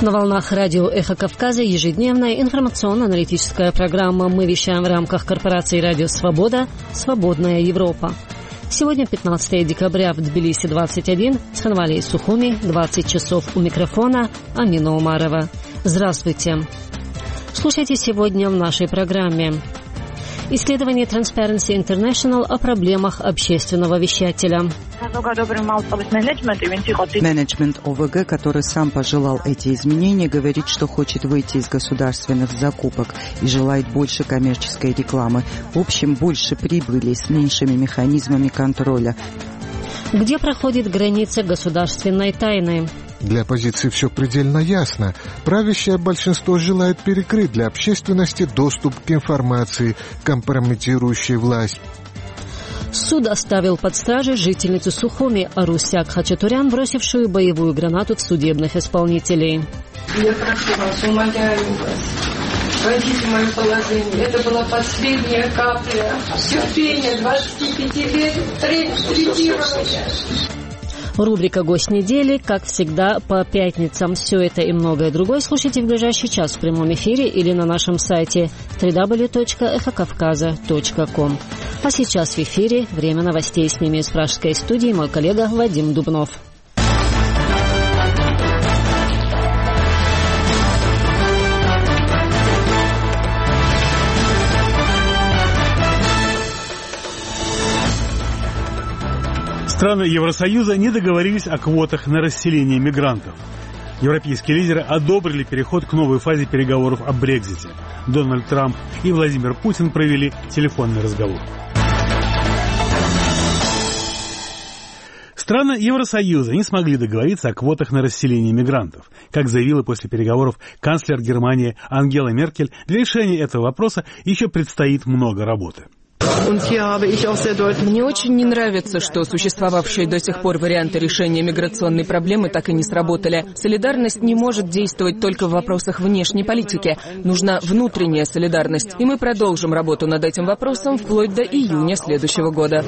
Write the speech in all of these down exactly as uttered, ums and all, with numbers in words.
На волнах радио «Эхо Кавказа» ежедневная информационно-аналитическая программа. Мы вещаем в рамках корпорации «Радио Свобода. Свободная Европа». Сегодня пятнадцатое декабря, в Тбилиси двадцать один, с Ханвали и Сухуми двадцать часов. У микрофона Амина Умарова. Здравствуйте. Слушайте сегодня в нашей программе. Исследование Transparency International о проблемах общественного вещателя. Менеджмент ОВГ, который сам пожелал эти изменения, говорит, что хочет выйти из государственных закупок и желает больше коммерческой рекламы. В общем, больше прибыли с меньшими механизмами контроля. Где проходит граница государственной тайны? Для оппозиции все предельно ясно. Правящее большинство желает перекрыть для общественности доступ к информации, компрометирующей власть. Суд оставил под стражей жительницу Сухуми Арусяк Хачатурян, бросившую боевую гранату в судебных исполнителей. Я прошу вас, умоляю вас, спасите мое положение. Это была последняя капля терпения двадцати пяти лет третирования. Рубрика «Гость недели», как всегда, по пятницам. Все это и многое другое слушайте в ближайший час в прямом эфире или на нашем сайте дабл ю дабл ю дабл ю точка эхо кавказа точка ком. А сейчас в эфире время новостей. С ними из пражской студии мой коллега Вадим Дубнов. Страны Евросоюза не договорились о квотах на расселение мигрантов. Европейские лидеры одобрили переход к новой фазе переговоров о Брексите. Дональд Трамп и Владимир Путин провели телефонный разговор. Страны Евросоюза не смогли договориться о квотах на расселение мигрантов. Как заявила после переговоров канцлер Германии Ангела Меркель, для решения этого вопроса еще предстоит много работы. Мне очень не нравится, что существовавшие до сих пор варианты решения миграционной проблемы так и не сработали. Солидарность не может действовать только в вопросах внешней политики. Нужна внутренняя солидарность. И мы продолжим работу над этим вопросом вплоть до июня следующего года.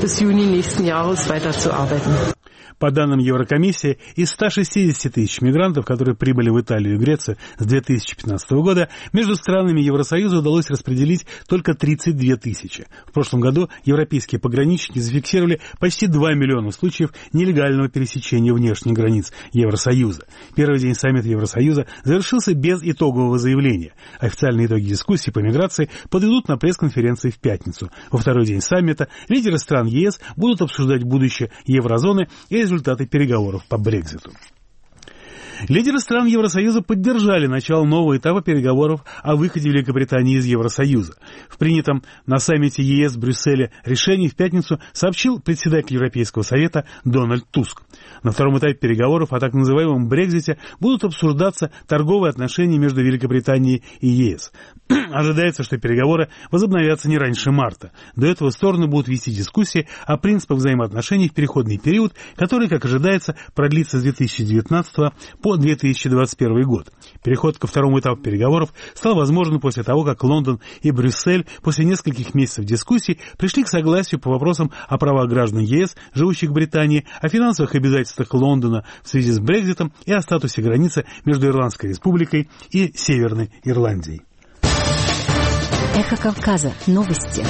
По данным Еврокомиссии, из ста шестидесяти тысяч мигрантов, которые прибыли в Италию и Грецию с две тысячи пятнадцатого года, между странами Евросоюза удалось распределить только тридцать две тысячи. В прошлом году европейские пограничники зафиксировали почти два миллиона случаев нелегального пересечения внешних границ Евросоюза. Первый день саммита Евросоюза завершился без итогового заявления. Официальные итоги дискуссий по миграции подведут на пресс-конференции в пятницу. Во второй день саммита лидеры стран ЕС будут обсуждать будущее еврозоны и результаты переговоров по Брекситу. Лидеры стран Евросоюза поддержали начало нового этапа переговоров о выходе Великобритании из Евросоюза. В принятом на саммите ЕС в Брюсселе решении в пятницу сообщил председатель Европейского совета Дональд Туск. На втором этапе переговоров о так называемом Брексите будут обсуждаться торговые отношения между Великобританией и ЕС. Ожидается, что переговоры возобновятся не раньше марта. До этого стороны будут вести дискуссии о принципах взаимоотношений в переходный период, который, как ожидается, продлится с две тысячи девятнадцатого по две тысячи двадцать первый год. Переход ко второму этапу переговоров стал возможен после того, как Лондон и Брюссель после нескольких месяцев дискуссий пришли к согласию по вопросам о правах граждан ЕС, живущих в Британии, о финансовых обязательствах Лондона в связи с Брекситом и о статусе границы между Ирландской республикой и Северной Ирландией. Эхо Кавказа. Новости.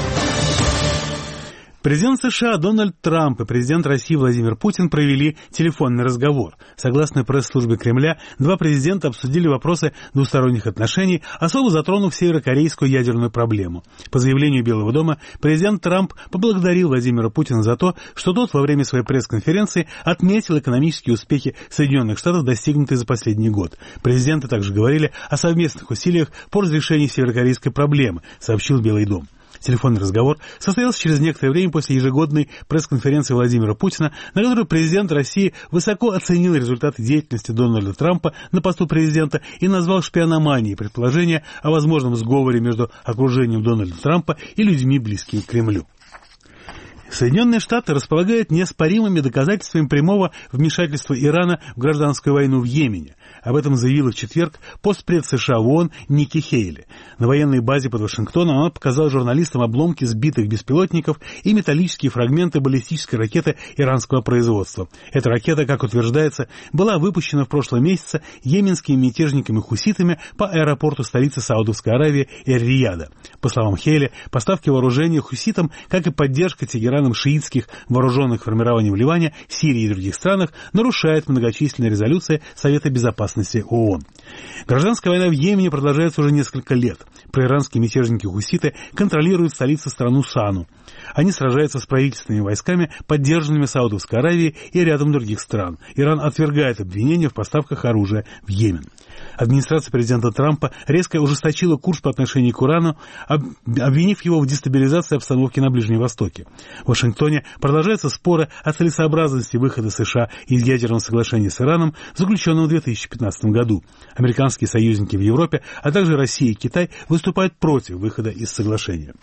Президент США Дональд Трамп и президент России Владимир Путин провели телефонный разговор. Согласно пресс-службе Кремля, два президента обсудили вопросы двусторонних отношений, особо затронув северокорейскую ядерную проблему. По заявлению Белого дома, президент Трамп поблагодарил Владимира Путина за то, что тот во время своей пресс-конференции отметил экономические успехи Соединенных Штатов, достигнутые за последний год. Президенты также говорили о совместных усилиях по разрешению северокорейской проблемы, сообщил Белый дом. Телефонный разговор состоялся через некоторое время после ежегодной пресс-конференции Владимира Путина, на которой президент России высоко оценил результаты деятельности Дональда Трампа на посту президента и назвал шпиономанией предположения о возможном сговоре между окружением Дональда Трампа и людьми, близкими к Кремлю. Соединенные Штаты располагают неоспоримыми доказательствами прямого вмешательства Ирана в гражданскую войну в Йемене. Об этом заявила в четверг постпред США в ООН Ники Хейли. На военной базе под Вашингтоном она показала журналистам обломки сбитых беспилотников и металлические фрагменты баллистической ракеты иранского производства. Эта ракета, как утверждается, была выпущена в прошлом месяце йеменскими мятежниками-хуситами по аэропорту столицы Саудовской Аравии Эр-Рияда. По словам Хейли, поставки вооружения хуситам, как и поддержка Тегераном шиитских вооруженных формирований в Ливане, Сирии и других странах, нарушает многочисленные резолюции Совета Безопасности ООН. Гражданская война в Йемене продолжается уже несколько лет. Проиранские мятежники-хуситы контролируют столицу-страну Сану. Они сражаются с правительственными войсками, поддержанными Саудовской Аравией и рядом других стран. Иран отвергает обвинения в поставках оружия в Йемен. Администрация президента Трампа резко ужесточила курс по отношению к Ирану, обвинив его в дестабилизации обстановки на Ближнем Востоке. В Вашингтоне продолжаются споры о целесообразности выхода США из ядерного соглашения с Ираном, заключенного в две тысячи пятнадцатом году. Американские союзники в Европе, а также Россия и Китай выступают против выхода из соглашения.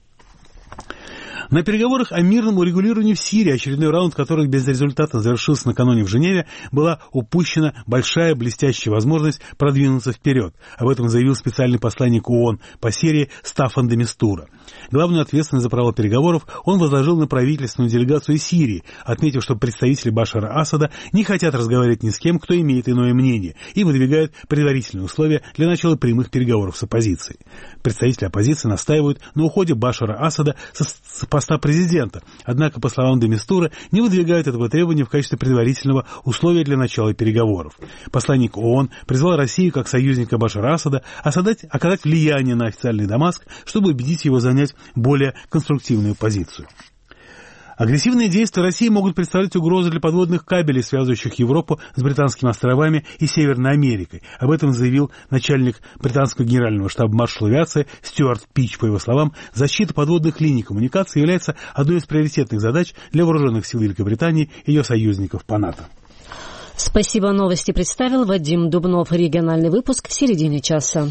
На переговорах о мирном урегулировании в Сирии, очередной раунд которых без результата завершился накануне в Женеве, была упущена большая блестящая возможность продвинуться вперед. Об этом заявил специальный посланник ООН по Сирии Стаффан де Мистура. Главную ответственность за провал переговоров он возложил на правительственную делегацию Сирии, отметив, что представители Башара Асада не хотят разговаривать ни с кем, кто имеет иное мнение, и выдвигают предварительные условия для начала прямых переговоров с оппозицией. Представители оппозиции настаивают на уходе Башара Асада с поста президента, однако, по словам де Мистуры, не выдвигают этого требования в качестве предварительного условия для начала переговоров. Посланник ООН призвал Россию как союзника Башара Асада оказать, оказать влияние на официальный Дамаск, чтобы убедить его занять более конструктивную позицию. Агрессивные действия России могут представлять угрозу для подводных кабелей, связывающих Европу с Британскими островами и Северной Америкой. Об этом заявил начальник британского генерального штаба маршала авиации Стюарт Пич. По его словам, защита подводных линий коммуникации является одной из приоритетных задач для вооруженных сил Великобритании и ее союзников по НАТО. Спасибо. Новости представил Вадим Дубнов. Региональный выпуск в середине часа.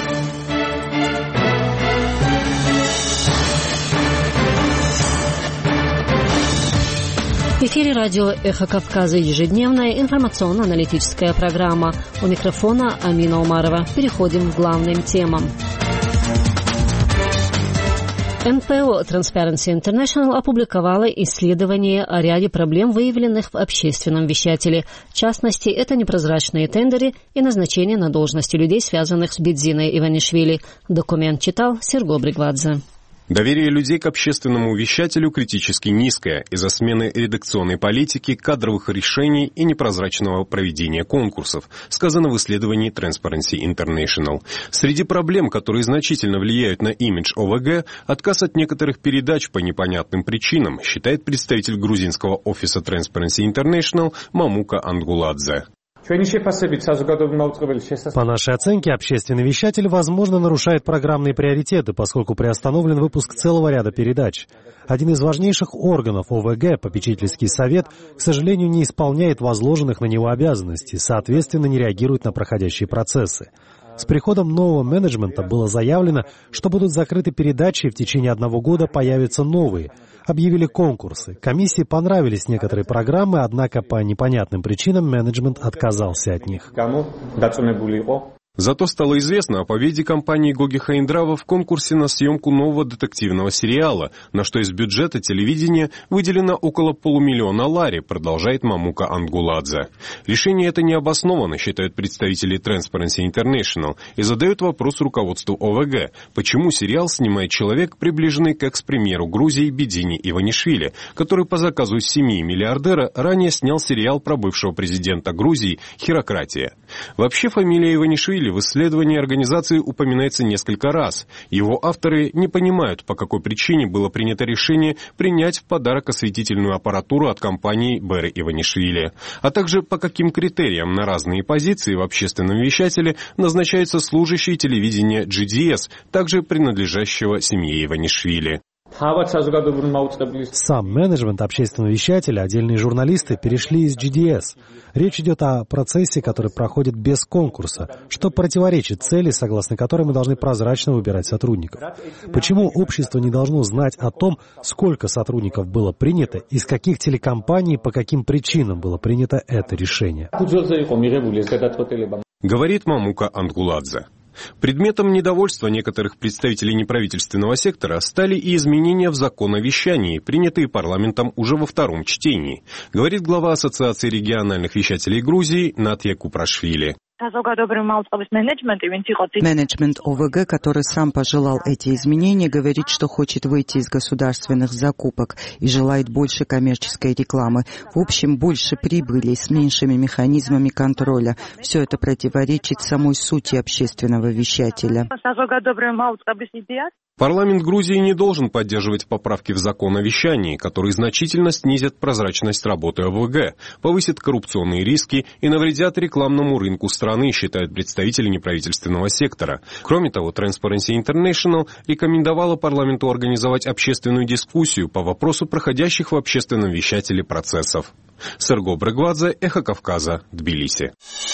В эфире радио «Эхо Кавказа» ежедневная информационно-аналитическая программа. У микрофона Амина Умарова. Переходим к главным темам. эн пэ о Transparency International опубликовала исследование о ряде проблем, выявленных в общественном вещателе. В частности, это непрозрачные тендеры и назначение на должности людей, связанных с Бедзиной Иванишвили. Документ читал Серго Бригвадзе. Доверие людей к общественному вещателю критически низкое из-за смены редакционной политики, кадровых решений и непрозрачного проведения конкурсов, сказано в исследовании Transparency International. Среди проблем, которые значительно влияют на имидж о вэ гэ, отказ от некоторых передач по непонятным причинам, считает представитель грузинского офиса Transparency International Мамука Ангуладзе. По нашей оценке, общественный вещатель, возможно, нарушает программные приоритеты, поскольку приостановлен выпуск целого ряда передач. Один из важнейших органов о вэ гэ, попечительский совет, к сожалению, не исполняет возложенных на него обязанностей, соответственно, не реагирует на проходящие процессы. С приходом нового менеджмента было заявлено, что будут закрыты передачи, и в течение одного года появятся новые. Объявили конкурсы. Комиссии понравились некоторые программы, однако по непонятным причинам менеджмент отказался от них. Зато стало известно о победе компании Гоги Хаиндрава в конкурсе на съемку нового детективного сериала, на что из бюджета телевидения выделено около полумиллиона лари, продолжает Мамука Ангуладзе. Решение это не обосновано, считают представители Transparency International, и задают вопрос руководству о вэ гэ, почему сериал снимает человек, приближенный к экс-премьеру Грузии Бедзине Иванишвили, который по заказу семьи миллиардера ранее снял сериал про бывшего президента Грузии «Хирократия». Вообще фамилия Иванишвили в исследовании организации упоминается несколько раз. Его авторы не понимают, по какой причине было принято решение принять в подарок осветительную аппаратуру от компании Беры Иванишвили, а также по каким критериям на разные позиции в общественном вещателе назначаются служащие телевидения джи ди эс, также принадлежащего семье Иванишвили. Сам менеджмент общественного вещателя, отдельные журналисты перешли из джи ди эс. Речь идет о процессе, который проходит без конкурса, что противоречит цели, согласно которой мы должны прозрачно выбирать сотрудников. Почему общество не должно знать о том, сколько сотрудников было принято, из каких телекомпаний, по каким причинам было принято это решение? Говорит Мамука Ангуладзе. Предметом недовольства некоторых представителей неправительственного сектора стали и изменения в закон о вещании, принятые парламентом уже во втором чтении, говорит глава Ассоциации региональных вещателей Грузии Натья Купрашвили. Менеджмент о вэ гэ, который сам пожелал эти изменения, говорит, что хочет выйти из государственных закупок и желает больше коммерческой рекламы. В общем, больше прибыли с меньшими механизмами контроля. Все это противоречит самой сути общественного вещателя. Парламент Грузии не должен поддерживать поправки в закон о вещании, которые значительно снизят прозрачность работы о вэ гэ, повысят коррупционные риски и навредят рекламному рынку страны, считают представители неправительственного сектора. Кроме того, Transparency International рекомендовала парламенту организовать общественную дискуссию по вопросу проходящих в общественном вещателе процессов. Серго Брегвадзе, Эхо Кавказа, Тбилиси.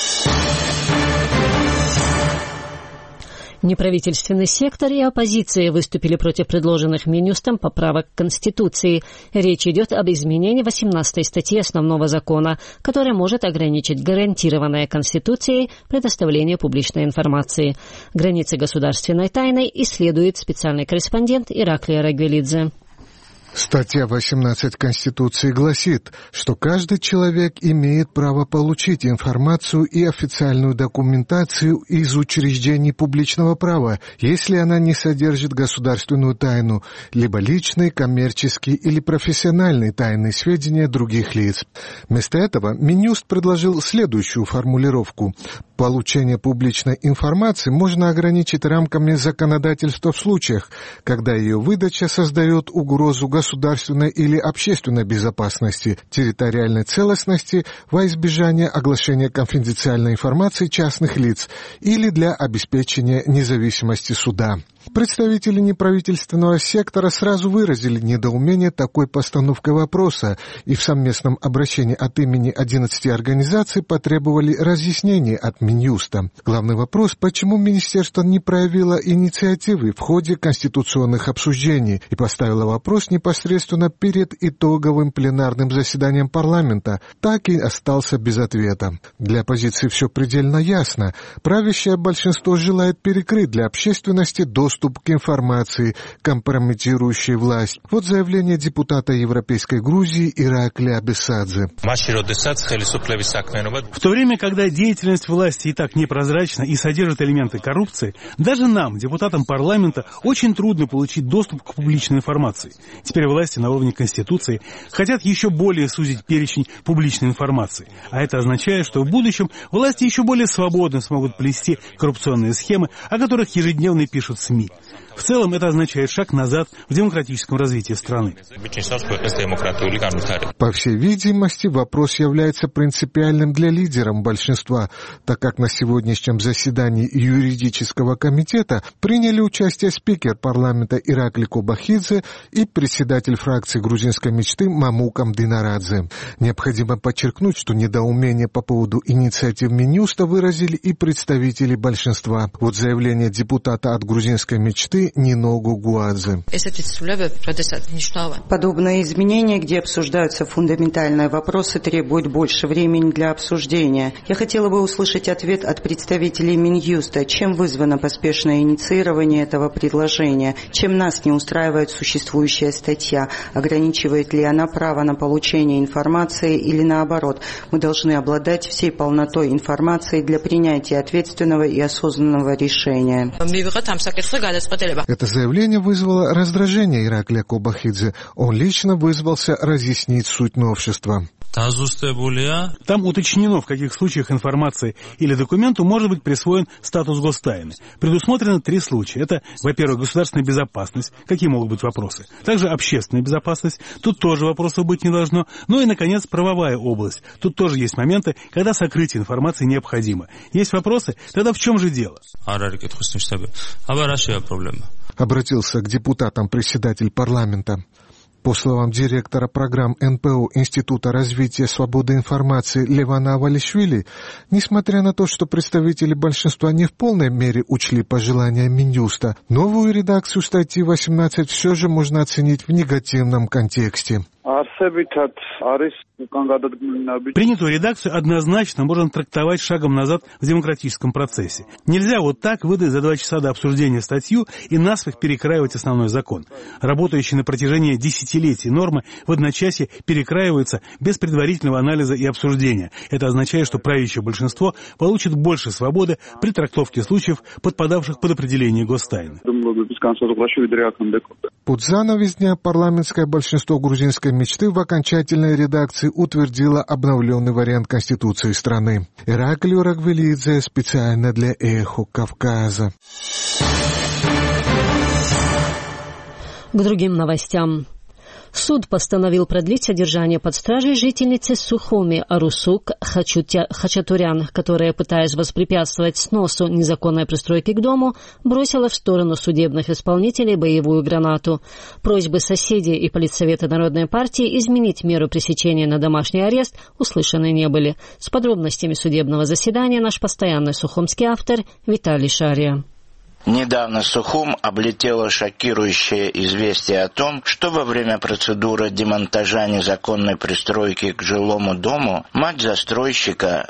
Неправительственный сектор и оппозиция выступили против предложенных Минюстом поправок к Конституции. Речь идет об изменении восемнадцатой статьи основного закона, которая может ограничить гарантированное Конституцией предоставление публичной информации. Границы государственной тайны исследует специальный корреспондент Ираклия Рагвелидзе. Статья восемнадцать Конституции гласит, что каждый человек имеет право получить информацию и официальную документацию из учреждений публичного права, если она не содержит государственную тайну, либо личные, коммерческие или профессиональные тайные сведения других лиц. Вместо этого Минюст предложил следующую формулировку. Получение публичной информации можно ограничить рамками законодательства в случаях, когда ее выдача создает угрозу государственной или общественной безопасности, территориальной целостности во избежание оглашения конфиденциальной информации частных лиц или для обеспечения независимости суда. Представители неправительственного сектора сразу выразили недоумение такой постановкой вопроса и в совместном обращении от имени одиннадцати организаций потребовали разъяснений от Минюста. Главный вопрос, почему министерство не проявило инициативы в ходе конституционных обсуждений и поставило вопрос непосредственно перед итоговым пленарным заседанием парламента, так и остался без ответа. Для оппозиции все предельно ясно. Правящее большинство желает перекрыть для общественности доступ доступ к информации, компрометирующей власть. Вот заявление депутата Европейской Грузии Ираклия Абесадзе. В то время, когда деятельность власти и так непрозрачна и содержит элементы коррупции, даже нам, депутатам парламента, очень трудно получить доступ к публичной информации. Теперь власти на уровне Конституции хотят еще более сузить перечень публичной информации. А это означает, что в будущем власти еще более свободно смогут плести коррупционные схемы, о которых ежедневно пишут СМИ. В целом это означает шаг назад в демократическом развитии страны. По всей видимости, вопрос является принципиальным для лидеров большинства, так как на сегодняшнем заседании юридического комитета приняли участие спикер парламента Иракли Кобахидзе и председатель фракции грузинской мечты Мамука Мдинарадзе. Необходимо подчеркнуть, что недоумение по поводу инициатив Минюста выразили и представители большинства. Вот заявление депутата от грузинской мечты Ниногу Гуадзе. Подобные изменения, где обсуждаются фундаментальные вопросы, требуют больше времени для обсуждения. Я хотела бы услышать ответ от представителей Минюста. Чем вызвано поспешное инициирование этого предложения? Чем нас не устраивает существующая статья? Ограничивает ли она право на получение информации или наоборот? Мы должны обладать всей полнотой информации для принятия ответственного и осознанного решения. Это заявление вызвало раздражение Ираклия Кобахидзе. Он лично вызвался разъяснить суть новшества. Там уточнено, в каких случаях информации или документу может быть присвоен статус гостайны. Предусмотрено три случая. Это, во-первых, государственная безопасность. Какие могут быть вопросы? Также общественная безопасность. Тут тоже вопросов быть не должно. Ну и, наконец, правовая область. Тут тоже есть моменты, когда сокрытие информации необходимо. Есть вопросы? Тогда в чем же дело? обратился к депутатам председатель парламента. По словам директора программ эн пэ о Института развития свободы информации Левана Авалишвили, несмотря на то, что представители большинства не в полной мере учли пожелания Минюста, новую редакцию статьи восемнадцать все же можно оценить в негативном контексте. Принятую редакцию однозначно можно трактовать шагом назад в демократическом процессе. Нельзя вот так выдать за два часа до обсуждения статью и наспех перекраивать основной закон. Работающие на протяжении десятилетий нормы в одночасье перекраиваются без предварительного анализа и обсуждения. Это означает, что правящее большинство получит больше свободы при трактовке случаев, подпадавших под определение гостайны. Под занавес дня парламентское большинство грузинской мечты в окончательной редакции утвердило обновленный вариант Конституции страны. Ираклий Рагвелидзе специально для «Эхо Кавказа». К другим новостям. Суд постановил продлить содержание под стражей жительницы Сухуми Арусук Хачутя... Хачатурян, которая, пытаясь воспрепятствовать сносу незаконной пристройки к дому, бросила в сторону судебных исполнителей боевую гранату. Просьбы соседей и политсовета Народной партии изменить меру пресечения на домашний арест услышаны не были. С подробностями судебного заседания наш постоянный сухумский автор Виталий Шария. Недавно Сухум облетело шокирующее известие о том, что во время процедуры демонтажа незаконной пристройки к жилому дому мать застройщика,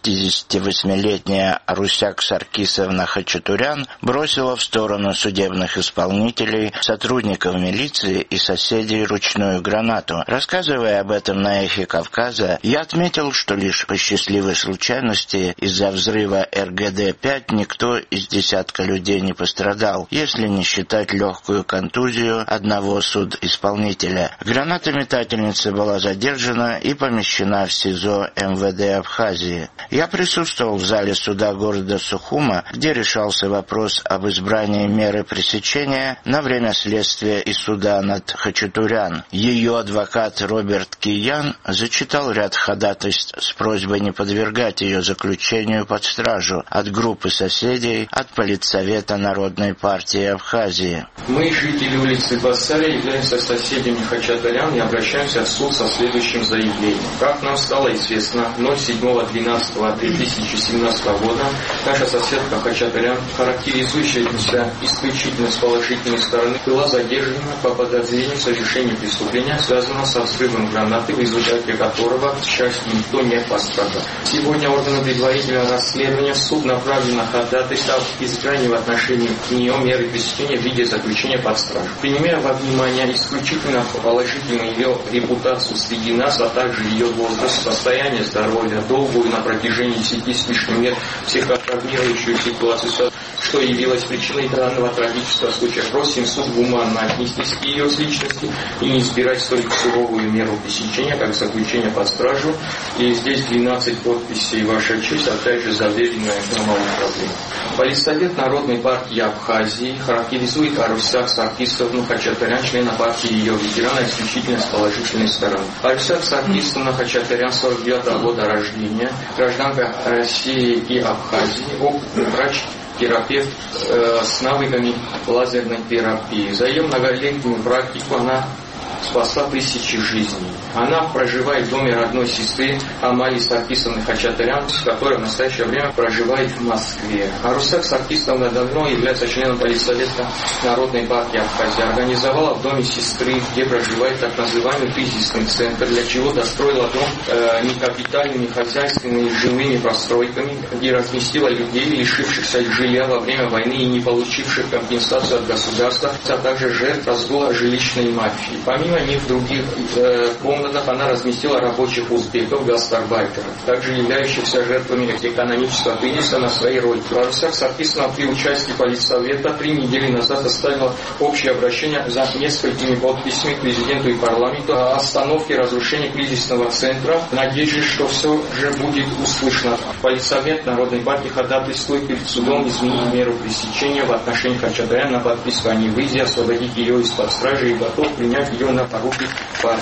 шестидесятивосьмилетняя Арусяк Саркисовна Хачатурян, бросила в сторону судебных исполнителей, сотрудников милиции и соседей ручную гранату. Рассказывая об этом на «Эхе Кавказа», я отметил, что лишь по счастливой случайности из-за взрыва эр гэ дэ пять никто из десятка людей не пострадал, если не считать легкую контузию одного судисполнителя. Гранатометательница была задержана и помещена в СИЗО эм вэ дэ Абхазии. Я присутствовал в зале суда города Сухума, где решался вопрос об избрании меры пресечения на время следствия и суда над Хачатурян. Ее адвокат Роберт Киян зачитал ряд ходатайств с просьбой не подвергать ее заключению под стражу от группы соседей, от политсовета Народной партии Абхазии. Мы, жители улицы Басари, являемся соседями Хачатурян и обращаемся в суд со следующим заявлением. Как нам стало известно, ноль седьмого двенадцатого две тысячи семнадцатого года наша соседка Хачатурян, характеризующаяся исключительно с положительной стороны, была задержана по подозрению в совершении преступления, связанного со взрывом гранаты, в результате которого, к счастью, никто не пострадал. Сегодня органы предварительного расследования суд направлен на ходатайство об избрании в отношении к нее меры пресечения в виде заключения под стражу. Принимая во внимание исключительно положительную ее репутацию среди нас, а также ее возраст, состояние здоровья, долгую на протяжении десяти с лишним лет психотравмирующую ситуацию, что явилось причиной данного трагического случая, просим суд гуманно отнестись к ее личности и не избирать столь суровую меру пресечения, как заключение под стражу. И здесь двенадцать подписей, ваша честь, а также заверенная на мое управление. Политсовет Народной партии Абхазии характеризует Арусяк Саркисовну Хачатурян, члена партии, ее ветерана, исключительно с положительной стороны. Арусяк Саркисовна Хачатурян, сорок девятого года рождения, гражданка России и Абхазии, опытный врач, терапевт э, с навыками лазерной терапии. За ее многолетнюю практику она спасла тысячи жизней. Она проживает в доме родной сестры Амали Саркисовны Хачатурян, которая в настоящее время проживает в Москве. Арусяк Саркисовна давно является членом политсовета Народной партии Абхазии. Организовала в доме сестры, где проживает так называемый кризисный центр, для чего достроила дом э, не капитальными, хозяйственными жилыми постройками, где разместила людей, лишившихся жилья во время войны и не получивших компенсацию от государства, а также жертв разгула жилищной мафии. Помимо них в других э, комнатах она разместила рабочих узбеков, гастарбайтеров, также являющихся жертвами экономического кризиса на своей родине. Арусяк Саркисовна при участии политсовета три недели назад оставила общее обращение за несколькими подписями к президенту и парламенту о остановке разрушения кризисного центра. Надеюсь, что все же будет услышано. Политсовет Народной партии ходатайствует перед судом изменить меру пресечения в отношении Хачатурян на подписку о невыезде, освободить ее из-под стражи и готов принять ее на поруки партии.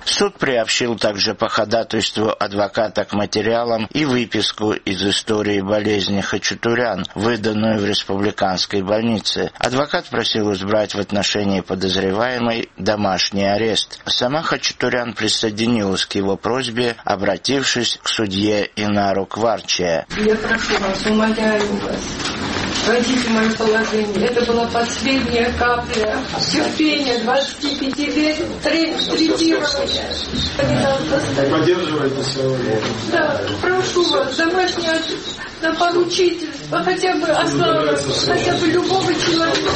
Суд приобщил также по ходатайству адвоката к материалам и выписку из истории болезни Хачатурян, выданную в республиканской больнице. Адвокат просил избрать в отношении подозреваемой домашний арест. Сама Хачатурян присоединилась к его просьбе, обратившись к судье Инару Кварчия. Я прошу вас, умоляю вас, войдите в мое положение. Это была последняя капля терпения, двадцать пять лет третирования. Поддерживаете сегодня? Да, прошу вас, домашний арест на поручительство, хотя бы осталось, хотя бы любого человека.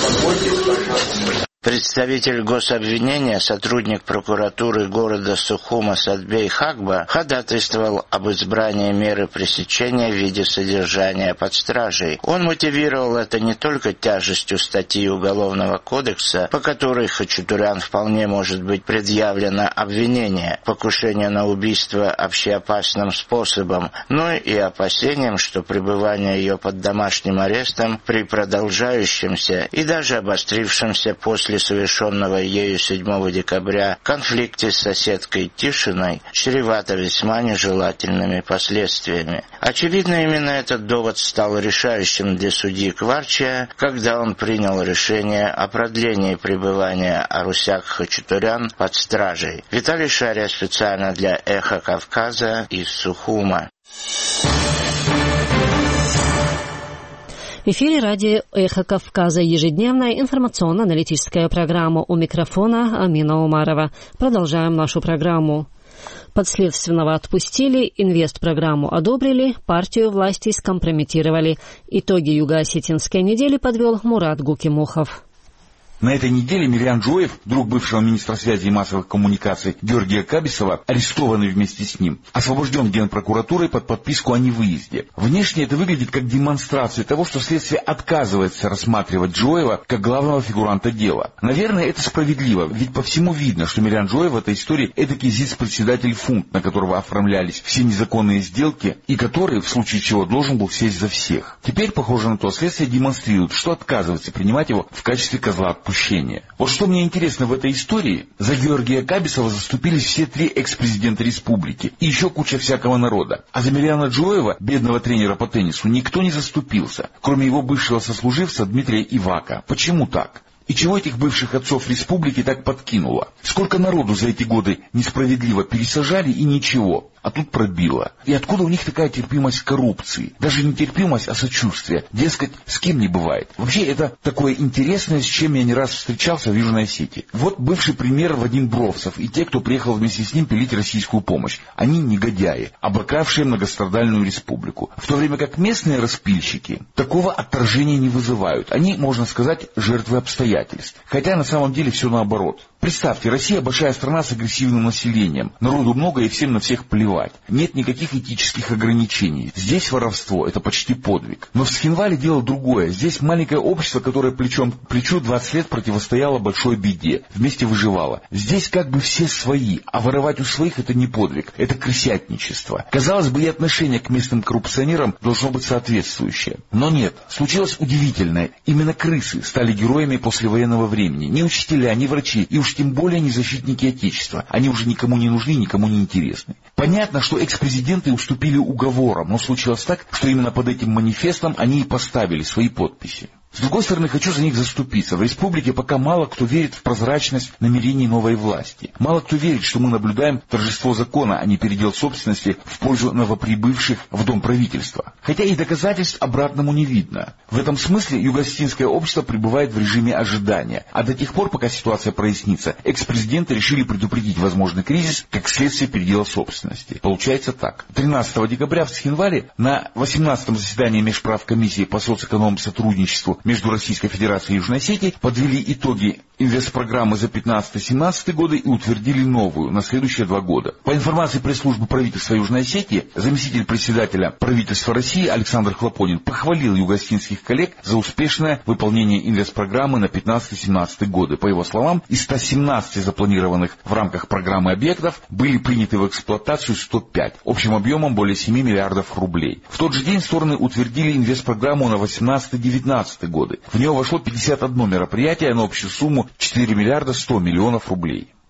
Представитель гособвинения, сотрудник прокуратуры города Сухума Садбей Хагба, ходатайствовал об избрании меры пресечения в виде содержания под стражей. Он мотивировал это не только тяжестью статьи Уголовного кодекса, по которой Хачатурян вполне может быть предъявлено обвинение, покушение на убийство общеопасным способом, но и опасением, что пребывание ее под домашним арестом при продолжающемся и даже обострившемся после совершенного ею седьмого декабря конфликте с соседкой Тишиной чревато весьма нежелательными последствиями. Очевидно, именно этот довод стал решающим для судьи Кварчия, когда он принял решение о продлении пребывания Арусяк Хачатурян под стражей. Виталий Шария специально для «Эхо Кавказа» из Сухума. В эфире радио «Эхо Кавказа» ежедневная информационно-аналитическая программа. У микрофона Амина Умарова. Продолжаем нашу программу. Подследственного отпустили, инвестпрограмму одобрили, партию власти скомпрометировали. Итоги юго-осетинской недели подвел Мурат Гукимухов. На этой неделе Мириан Джоев, друг бывшего министра связи и массовых коммуникаций Георгия Кабисова, арестованный вместе с ним, освобожден Генпрокуратурой под подписку о невыезде. Внешне это выглядит как демонстрация того, что следствие отказывается рассматривать Джоева как главного фигуранта дела. Наверное, это справедливо, ведь по всему видно, что Мириан Джоев в этой истории эдакий зиц-председатель фунт, на которого оформлялись все незаконные сделки и который, в случае чего, должен был сесть за всех. Теперь, похоже на то, следствие демонстрирует, что отказывается принимать его в качестве козла отпущения. Вот что мне интересно в этой истории, за Георгия Кабисова заступились все три экс-президента республики и еще куча всякого народа. А за Мириана Джоева, бедного тренера по теннису, никто не заступился, кроме его бывшего сослуживца Дмитрия Ивака. Почему так? И чего этих бывших отцов республики так подкинуло? Сколько народу за эти годы несправедливо пересажали и ничего, а тут пробило. И откуда у них такая терпимость к коррупции? Даже не терпимость, а сочувствие. Дескать, с кем не бывает. Вообще это такое интересное, с чем я не раз встречался в Южной Осетии. Вот бывший премьер Вадим Бровцев и те, кто приехал вместе с ним пилить российскую помощь. Они негодяи, обокравшие многострадальную республику. В то время как местные распильщики такого отторжения не вызывают. Они, можно сказать, жертвы обстоятельств. Хотя на самом деле все наоборот. Представьте, Россия большая страна с агрессивным населением. Народу много и всем на всех плевать. Нет никаких этических ограничений. Здесь воровство – это почти подвиг. Но в Схинвале дело другое. Здесь маленькое общество, которое плечом к плечу двадцать лет противостояло большой беде. Вместе выживало. Здесь как бы все свои, а воровать у своих – это не подвиг. Это крысятничество. Казалось бы, и отношение к местным коррупционерам должно быть соответствующее. Но нет. Случилось удивительное. Именно крысы стали героями послевоенного времени. Ни учителя, ни врачи, и уж тем более не защитники Отечества. Они уже никому не нужны, никому не интересны. Понятно, что экс-президенты уступили уговорам, но случилось так, что именно под этим манифестом они и поставили свои подписи. С другой стороны, хочу за них заступиться. В республике пока мало кто верит в прозрачность намерений новой власти. Мало кто верит, что мы наблюдаем торжество закона, а не передел собственности в пользу новоприбывших в дом правительства. Хотя и доказательств обратному не видно. В этом смысле юго-осетинское общество пребывает в режиме ожидания. А до тех пор, пока ситуация прояснится, экс-президенты решили предупредить возможный кризис как следствие передела собственности. Получается так. тринадцатого декабря в Схинвале на восемнадцатом заседании Межправкомиссии по соцэконом-сотрудничеству между Российской Федерацией и Южной Осетией подвели итоги инвестпрограммы за пятнадцатый-семнадцатый годы и утвердили новую на следующие два года. По информации пресс-службы правительства Южной Осетии, заместитель председателя правительства России Александр Хлопонин похвалил юго-осетинских коллег за успешное выполнение инвестпрограммы на пятнадцатый-семнадцатый годы. По его словам, из ста семнадцати запланированных в рамках программы объектов были приняты в эксплуатацию сто пять, общим объемом более семи миллиардов рублей. В тот же день стороны утвердили инвестпрограмму на восемнадцатый-девятнадцатый годы. В нее вошло пятьдесят одно мероприятие на общую сумму четыре миллиарда сто миллионов рублей.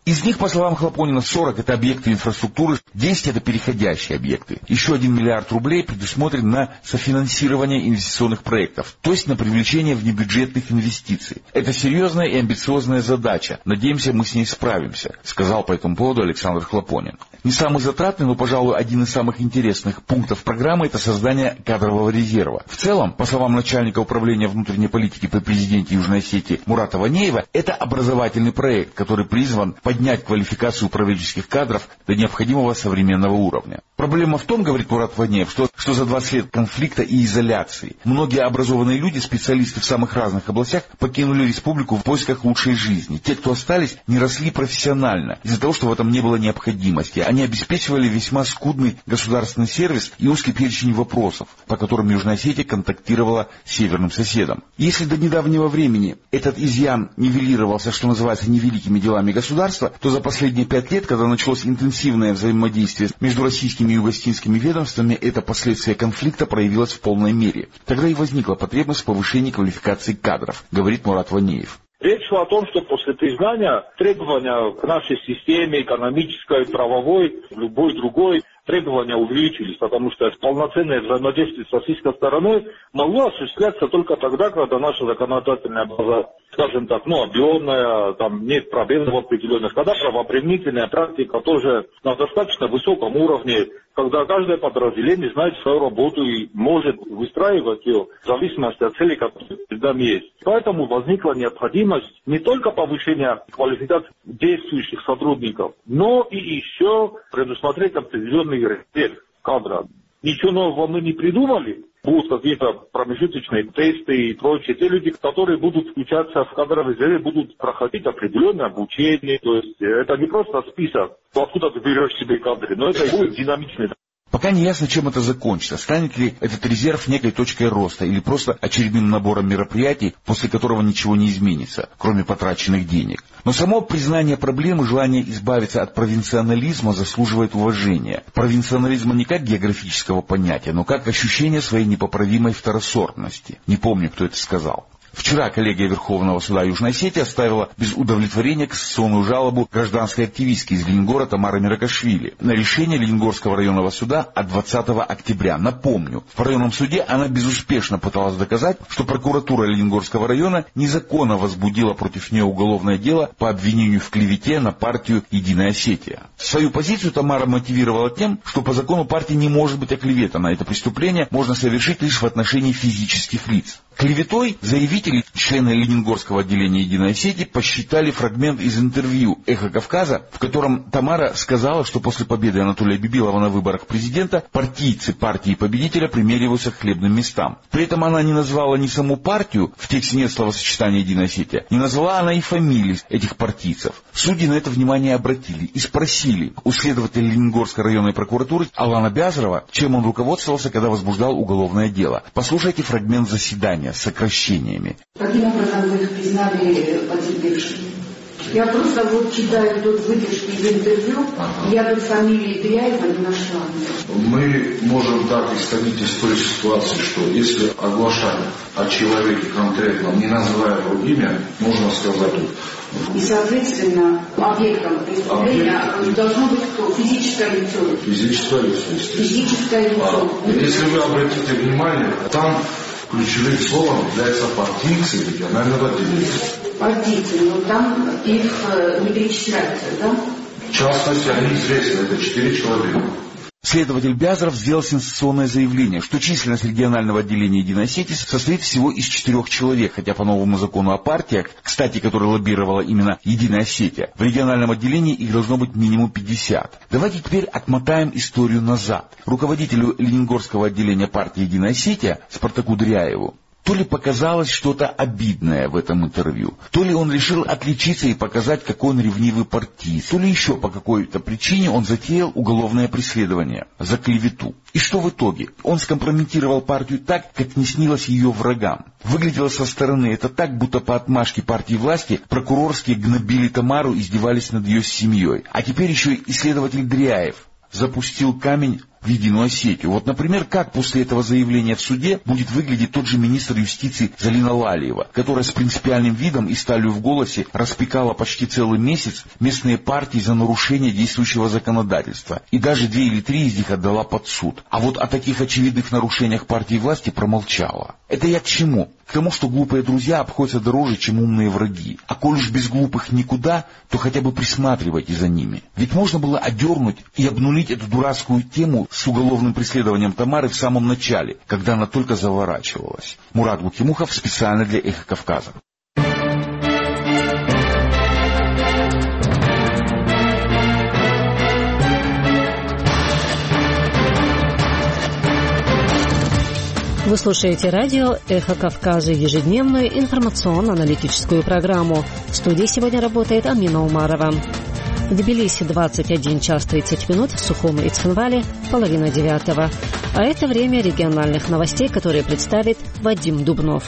Из них, по словам Хлопонина, сорок – это объекты инфраструктуры, десять – это переходящие объекты. Еще один миллиард рублей предусмотрен на софинансирование инвестиционных проектов, то есть на привлечение внебюджетных инвестиций. Это серьезная и амбициозная задача. Надеемся, мы с ней справимся, сказал по этому поводу Александр Хлопонин. Не самый затратный, но, пожалуй, один из самых интересных пунктов программы – это создание кадрового резерва. В целом, по словам начальника управления внутренней политики при президенте Южной Осетии Мурата Ванеева, это образовательный проект, который призван поднять квалификацию управленческих кадров до необходимого современного уровня. Проблема в том, говорит Мурат Ванеев, что, что за двадцать лет конфликта и изоляции многие образованные люди, специалисты в самых разных областях, покинули республику в поисках лучшей жизни. Те, кто остались, не росли профессионально из-за того, что в этом не было необходимости. Они обеспечивали весьма скудный государственный сервис и узкий перечень вопросов, по которым Южная Осетия контактировала с северным соседом. Если до недавнего времени этот изъян нивелировался, что называется, невеликими делами государства, то за последние пять лет, когда началось интенсивное взаимодействие между российскими и юго-осетинскими ведомствами, это последствие конфликта проявилось в полной мере. Тогда и возникла потребность в повышении квалификации кадров, говорит Мурат Ванеев. Речь шла о том, что после признания требования к нашей системе экономической, правовой, любой другой, требования увеличились, потому что полноценное взаимодействие с российской стороной могло осуществляться только тогда, когда наша законодательная база, скажем так, ну, объемная, там нет пробелов определенных, когда правоприменительная практика тоже на достаточно высоком уровне, когда каждое подразделение знает свою работу и может выстраивать ее в зависимости от целей, которые перед нами есть. Поэтому возникла необходимость не только повышения квалификации действующих сотрудников, но и еще предусмотреть определенный резерв кадра. Ничего нового мы не придумали. Будут какие-то промежуточные тесты и прочее. Те люди, которые будут включаться в кадровый резерв, будут проходить определенное обучение. То есть это не просто список, откуда ты берешь себе кадры, но это будет динамичный. Пока не ясно, чем это закончится. Станет ли этот резерв некой точкой роста или просто очередным набором мероприятий, после которого ничего не изменится, кроме потраченных денег. Но само признание проблемы, желание избавиться от провинционализма заслуживает уважения. Провинционализма не как географического понятия, но как ощущение своей непоправимой второсортности. Не помню, кто это сказал. Вчера коллегия Верховного суда Южной Осетии оставила без удовлетворения кассационную жалобу гражданской активистки из Ленингора Тамары Миракашвили на решение Ленингорского районного суда от двадцатого октября. Напомню, в районном суде она безуспешно пыталась доказать, что прокуратура Ленингорского района незаконно возбудила против нее уголовное дело по обвинению в клевете на партию «Единая Осетия». Свою позицию Тамара мотивировала тем, что по закону партия не может быть оклеветана. Это преступление можно совершить лишь в отношении физических лиц. Клеветой заявители, члены Ленингорского отделения «Единой Осетии», посчитали фрагмент из интервью «Эхо Кавказа», в котором Тамара сказала, что после победы Анатолия Бибилова на выборах президента партийцы партии победителя примериваются к хлебным местам. При этом она не назвала ни саму партию, в тексте нет словосочетания «Единая Осетия», не назвала она и фамилии этих партийцев. Судьи на это внимание обратили и спросили у следователя Ленингорской районной прокуратуры Алана Бязарова, чем он руководствовался, когда возбуждал уголовное дело. Послушайте фрагмент заседания с сокращениями. Каким образом вы их признали потерпевшими? Я просто вот читаю тут выдержки из интервью, ага. Я тут фамилии Дряева не нашла. Мы можем так исходить из той ситуации, что если оглашать о человеке конкретно, не называя его имя, можно сказать тут. И, соответственно, объектом преступления Объект... должно быть кто? Физическое лицо. Физическое лицо, естественно. Физическое лицо. А, если вы обратите внимание, там ключевым словом является партийцы регионального отделения. Партийцы, но там их э, не перечисляются, да? В частности, они известны, это четыре человека. Следователь Бязаров сделал сенсационное заявление, что численность регионального отделения «Единой Осетии» состоит всего из четырех человек, хотя по новому закону о партиях, кстати, который лоббировала именно «Единая Осетия», в региональном отделении их должно быть минимум пятьдесят. Давайте теперь отмотаем историю назад. Руководителю Ленингорского отделения партии «Единая Осетия» Спартаку Дряеву то ли показалось что-то обидное в этом интервью, то ли он решил отличиться и показать, какой он ревнивый партиец, то ли еще по какой-то причине он затеял уголовное преследование за клевету. И что в итоге? Он скомпрометировал партию так, как не снилось ее врагам. Выглядело со стороны это так, будто по отмашке партии власти прокурорские гнобили Тамару, издевались над ее семьей. А теперь еще и следователь Дряев запустил камень в Единую Осетию. Вот, например, как после этого заявления в суде будет выглядеть тот же министр юстиции Залина Лалиева, которая с принципиальным видом и сталью в голосе распекала почти целый месяц местные партии за нарушение действующего законодательства. И даже две или три из них отдала под суд. А вот о таких очевидных нарушениях партии власти промолчала. Это я к чему? К тому, что глупые друзья обходятся дороже, чем умные враги. А коль уж без глупых никуда, то хотя бы присматривайте за ними. Ведь можно было одернуть и обнулить эту дурацкую тему с уголовным преследованием Тамары в самом начале, когда она только заворачивалась. Мурат Гукимухов специально для «Эхо Кавказа». Вы слушаете радио «Эхо Кавказа», ежедневную информационно-аналитическую программу. В студии сегодня работает Амина Умарова. В Тбилиси двадцать один час тридцать минут, в Сухом и Цхинвале половина девятого. А это время региональных новостей, которые представит Вадим Дубнов.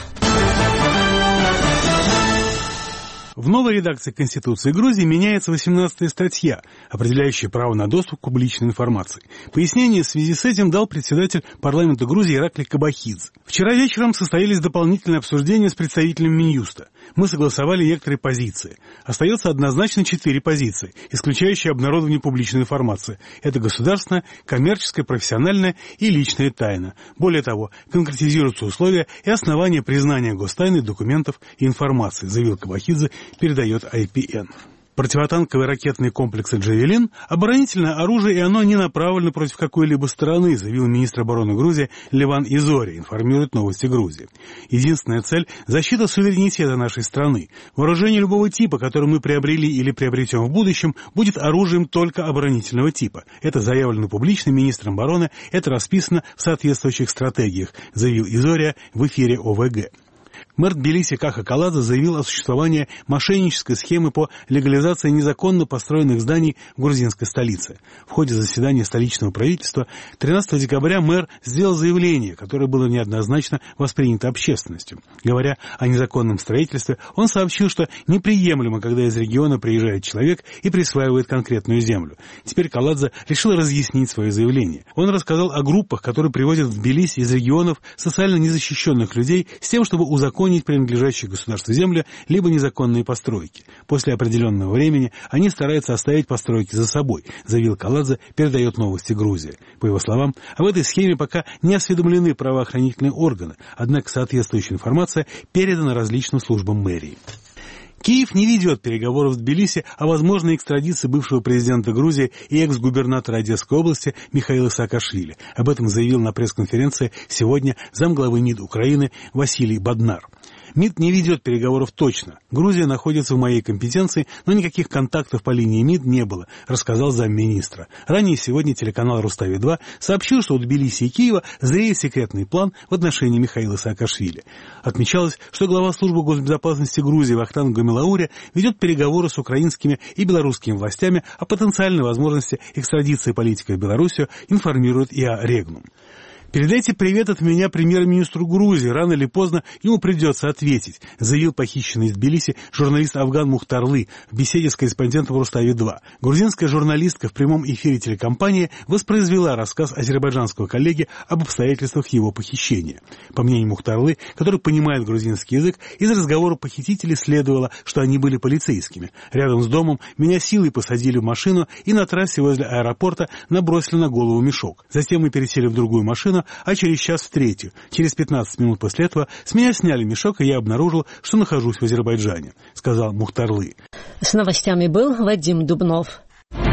В новой редакции Конституции Грузии меняется восемнадцатая статья, определяющая право на доступ к публичной информации. Пояснение в связи с этим дал председатель парламента Грузии Ираклий Кабахидзе. Вчера вечером состоялись дополнительные обсуждения с представителем Минюста. Мы согласовали некоторые позиции. Остается однозначно четыре позиции, исключающие обнародование публичной информации. Это государственная, коммерческая, профессиональная и личная тайна. Более того, конкретизируются условия и основания признания гостайны документов и информации, заявил Кабахидзе, передает ай пи эн. Противотанковые ракетные комплексы «Джавелин» — оборонительное оружие, и оно не направлено против какой-либо страны, заявил министр обороны Грузии Леван Изори, информирует «Новости Грузии». Единственная цель — защита суверенитета нашей страны. Вооружение любого типа, которое мы приобрели или приобретем в будущем, будет оружием только оборонительного типа. Это заявлено публично министром обороны, это расписано в соответствующих стратегиях, заявил Изори в эфире о вэ гэ. Мэр Тбилиси Каха Каладзе заявил о существовании мошеннической схемы по легализации незаконно построенных зданий в грузинской столице. В ходе заседания столичного правительства тринадцатого декабря мэр сделал заявление, которое было неоднозначно воспринято общественностью. Говоря о незаконном строительстве, он сообщил, что неприемлемо, когда из региона приезжает человек и присваивает конкретную землю. Теперь Каладзе решил разъяснить свое заявление. Он рассказал о группах, которые привозят в Тбилиси из регионов социально незащищенных людей с тем, чтобы узаконить принадлежащие государству земли, либо незаконные постройки. После определенного времени они стараются оставить постройки за собой, заявил Каладзе, передает «Новости Грузии». По его словам, об этой схеме пока не осведомлены правоохранительные органы, однако соответствующая информация передана различным службам мэрии. Киев не ведет переговоров с Тбилиси о возможной экстрадиции бывшего президента Грузии и экс-губернатора Одесской области Михаила Саакашвили. Об этом заявил на пресс-конференции сегодня замглавы МИД Украины Василий Боднар. МИД не ведет переговоров точно. Грузия находится в моей компетенции, но никаких контактов по линии МИД не было, рассказал замминистра. Ранее сегодня телеканал Рустави-два сообщил, что у Тбилиси и Киева зреет секретный план в отношении Михаила Саакашвили. Отмечалось, что глава службы госбезопасности Грузии Вахтанг Гамилаури ведет переговоры с украинскими и белорусскими властями о потенциальной возможности экстрадиции политика в Белоруссию, информирует и о Регнум. «Передайте привет от меня премьер-министру Грузии. Рано или поздно ему придется ответить», заявил похищенный из Тбилиси журналист Афган Мухтарлы в беседе с корреспондентом Рустави-два. Грузинская журналистка в прямом эфире телекомпании воспроизвела рассказ азербайджанского коллеги об обстоятельствах его похищения. По мнению Мухтарлы, который понимает грузинский язык, из разговора похитителей следовало, что они были полицейскими. Рядом с домом меня силой посадили в машину и на трассе возле аэропорта набросили на голову мешок. Затем мы пересели в другую машину, а через час в третью. Через пятнадцать минут после этого с меня сняли мешок, и я обнаружил, что нахожусь в Азербайджане, сказал Мухтарлы. С новостями был Вадим Дубнов.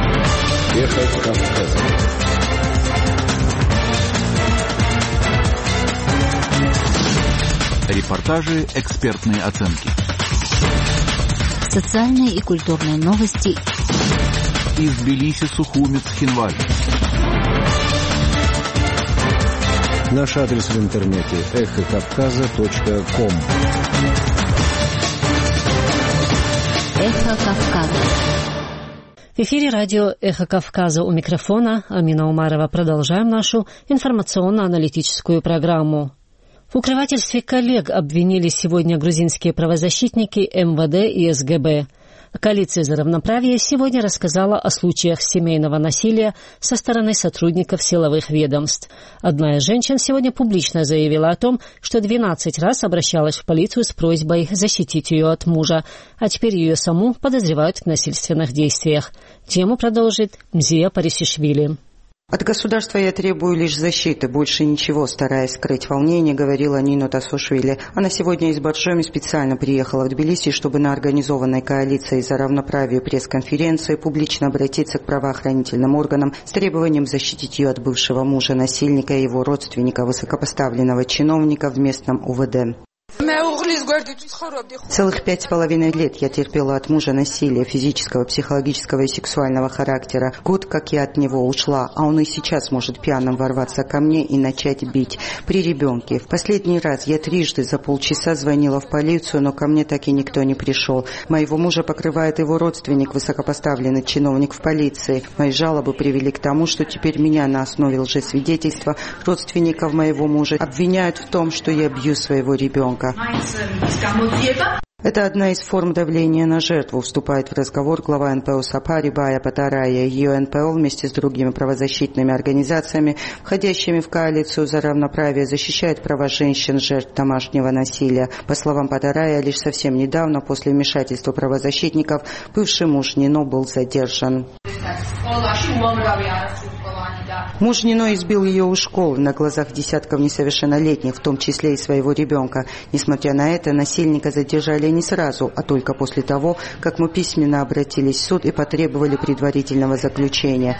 Эхо Кавказа. Репортажи, экспертные оценки. Социальные и культурные новости. Из Тбилиси, Сухуми, Цхинваль. Наш адрес в интернете эхо кавказа точка ком. Эхо Кавказа. В эфире радио «Эхо Кавказа», у микрофона Амина Умарова. Продолжаем нашу информационно-аналитическую программу. В укрывательстве коллег обвинили сегодня грузинские правозащитники эм вэ дэ и эс гэ бэ. Коалиция за равноправие сегодня рассказала о случаях семейного насилия со стороны сотрудников силовых ведомств. Одна из женщин сегодня публично заявила о том, что двенадцать раз обращалась в полицию с просьбой защитить ее от мужа, а теперь ее саму подозревают в насильственных действиях. Тему продолжит Мзия Парисишвили. От государства я требую лишь защиты, больше ничего, стараясь скрыть волнение, говорила Нино Тасошвили. Она сегодня из Боржоми специально приехала в Тбилиси, чтобы на организованной коалиции за равноправие пресс-конференции публично обратиться к правоохранительным органам с требованием защитить ее от бывшего мужа, насильника и его родственника, высокопоставленного чиновника в местном УВД. Целых пять с половиной лет я терпела от мужа насилие физического, психологического и сексуального характера. Год, как я от него ушла, а он и сейчас может пьяным ворваться ко мне и начать бить. При ребенке. В последний раз я трижды за полчаса звонила в полицию, но ко мне так и никто не пришел. Моего мужа покрывает его родственник, высокопоставленный чиновник в полиции. Мои жалобы привели к тому, что теперь меня на основе лжесвидетельства родственников моего мужа обвиняют в том, что я бью своего ребенка. Это одна из форм давления на жертву, вступает в разговор глава эн пэ о Сапари Бая Патарая. Ее эн пэ о вместе с другими правозащитными организациями, входящими в коалицию за равноправие, защищает права женщин, жертв домашнего насилия. По словам Патарая, лишь совсем недавно, после вмешательства правозащитников, бывший муж Нино был задержан. Муж Нино избил ее у школы на глазах десятков несовершеннолетних, в том числе и своего ребенка. Несмотря на это, насильника задержали не сразу, а только после того, как мы письменно обратились в суд и потребовали предварительного заключения.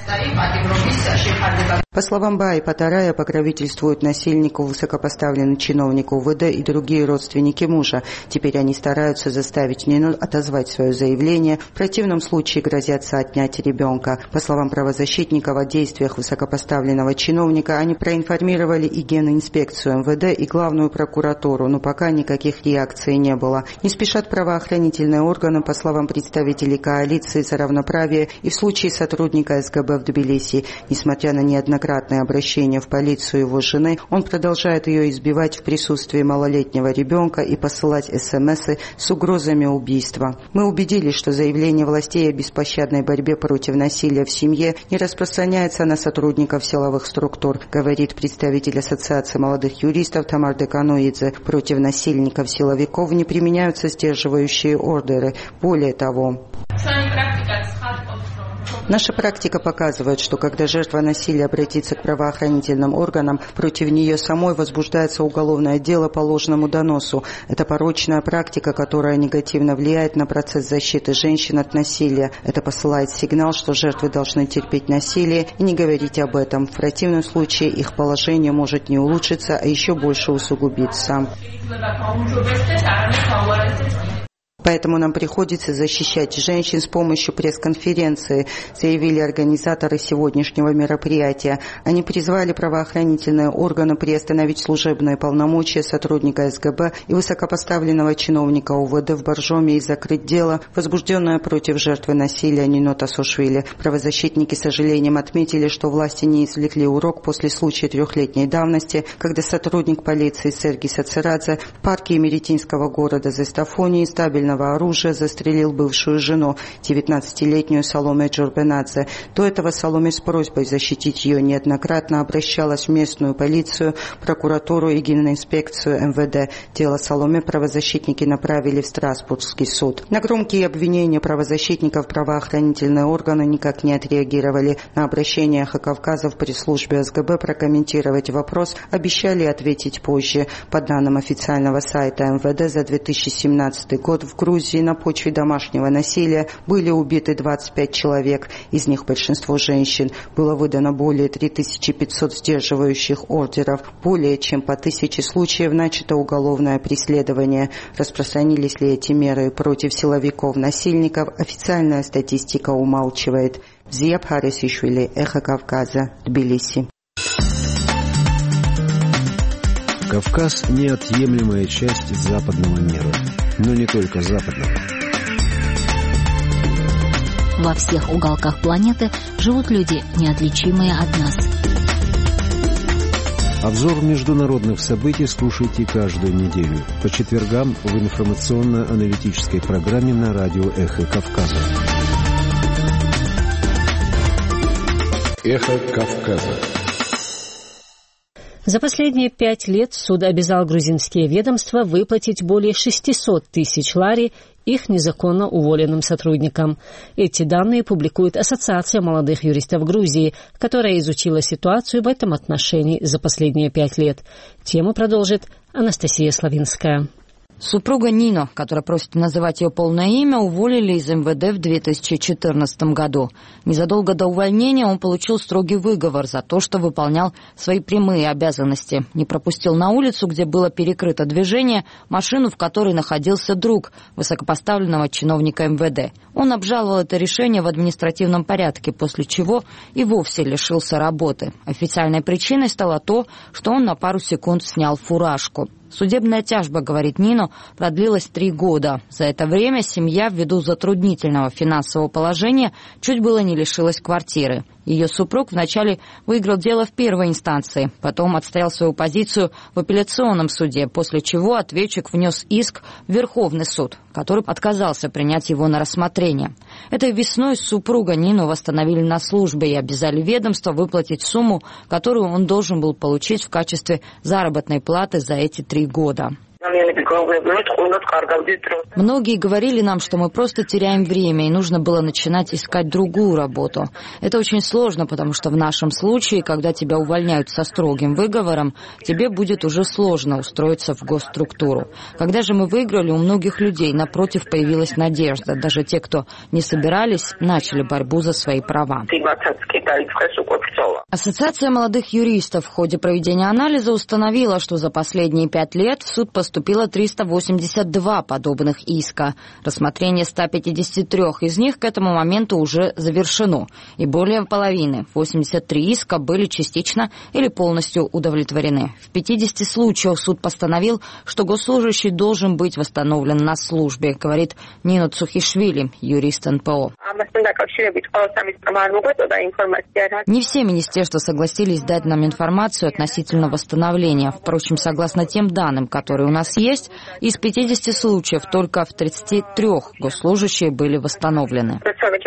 По словам Баи Патарая, покровительствуют насильнику высокопоставленный чиновник УВД и другие родственники мужа. Теперь они стараются заставить Нино отозвать свое заявление, в противном случае грозятся отнять ребенка. По словам правозащитников, о действиях высокопоставленного чиновника они проинформировали и Генинспекцию эм вэ дэ, и главную прокуратуру, но пока никаких реакций не было. Не спешат правоохранительные органы, по словам представителей коалиции за равноправие, и в случае сотрудника эс гэ бэ в Тбилиси. Несмотря на неоднократное обращение в полицию его жены, он продолжает ее избивать в присутствии малолетнего ребенка и посылать эс эм эсы с угрозами убийства. Мы убедились, что заявление властей о беспощадной борьбе против насилия в семье не распространяется на сотрудников силовых структур, говорит представитель Ассоциации молодых юристов Тамар Декануидзе. Против насильников-силовиков не применяются сдерживающие ордеры. Более того, наша практика показывает, что когда жертва насилия обратится к правоохранительным органам, против нее самой возбуждается уголовное дело по ложному доносу. Это порочная практика, которая негативно влияет на процесс защиты женщин от насилия. Это посылает сигнал, что жертвы должны терпеть насилие и не говорить об этом. В противном случае их положение может не улучшиться, а еще больше усугубиться. Поэтому нам приходится защищать женщин с помощью пресс-конференции, заявили организаторы сегодняшнего мероприятия. Они призвали правоохранительные органы приостановить служебные полномочия сотрудника эс гэ бэ и высокопоставленного чиновника у вэ дэ в Боржоми и закрыть дело, возбужденное против жертвы насилия Нино Тасошвили. Правозащитники с сожалением отметили, что власти не извлекли урок после случая трехлетней давности, когда сотрудник полиции Сергей Сацерадзе в парке эмеретинского города Зестафонии стабильного оружия застрелил бывшую жену, девятнадцатилетнюю Саломе Джорбенадзе. До этого Саломе с просьбой защитить ее неоднократно обращалась в местную полицию, прокуратуру и Генинспекцию эм вэ дэ. Дело Саломе правозащитники направили в Страсбургский суд. На громкие обвинения правозащитников правоохранительные органы никак не отреагировали. На обращение Хакавказа в пресс-службе эс гэ бэ прокомментировать вопрос обещали ответить позже. По данным официального сайта эм вэ дэ, за две тысячи семнадцатый год в Грузии на почве домашнего насилия были убиты двадцать пять человек, из них большинство женщин. Было выдано более три тысячи пятьсот сдерживающих ордеров, более чем по тысяче случаев начато уголовное преследование. Распространились ли эти меры против силовиков-насильников, официальная статистика умалчивает. Мзия Парисишвили, Эхо Кавказа, Тбилиси. Кавказ – неотъемлемая часть западного мира. Но не только западного. Во всех уголках планеты живут люди, неотличимые от нас. Обзор международных событий слушайте каждую неделю по четвергам в информационно-аналитической программе на радио «Эхо Кавказа». «Эхо Кавказа». За последние пять лет суд обязал грузинские ведомства выплатить более шестьсот тысяч лари их незаконно уволенным сотрудникам. Эти данные публикует Ассоциация молодых юристов Грузии, которая изучила ситуацию в этом отношении за последние пять лет. Тему продолжит Анастасия Славинская. Супруга Нино, которая просит называть ее полное имя, уволили из эм вэ дэ в две тысячи четырнадцатом году. Незадолго до увольнения он получил строгий выговор за то, что выполнял свои прямые обязанности. Не пропустил на улицу, где было перекрыто движение, машину, в которой находился друг высокопоставленного чиновника эм вэ дэ. Он обжаловал это решение в административном порядке, после чего и вовсе лишился работы. Официальной причиной стало то, что он на пару секунд снял фуражку. Судебная тяжба, говорит Нино, продлилась три года. За это время семья, ввиду затруднительного финансового положения, чуть было не лишилась квартиры. Ее супруг вначале выиграл дело в первой инстанции, потом отстоял свою позицию в апелляционном суде, после чего ответчик внес иск в Верховный суд, который отказался принять его на рассмотрение. Этой весной супруга Нину восстановили на службе и обязали ведомство выплатить сумму, которую он должен был получить в качестве заработной платы за эти три года. Многие говорили нам, что мы просто теряем время, и нужно было начинать искать другую работу. Это очень сложно, потому что в нашем случае, когда тебя увольняют со строгим выговором, тебе будет уже сложно устроиться в госструктуру. Когда же мы выиграли, у многих людей, напротив, появилась надежда. Даже те, кто не собирались, начали борьбу за свои права. Ассоциация молодых юристов в ходе проведения анализа установила, что за последние пять лет в суд поступило триста восемьдесят два подобных иска. Рассмотрение ста пятидесяти трёх из них к этому моменту уже завершено. И более половины, восемьдесят три иска, были частично или полностью удовлетворены. В пятидесяти случаях суд постановил, что госслужащий должен быть восстановлен на службе, говорит Нино Цухишвили, юрист эн пэ о. Не все министерства согласились дать нам информацию относительно восстановления. Впрочем, согласно тем данным, которые у нас есть, из пятидесяти случаев только в тридцати трёх госслужащие были восстановлены.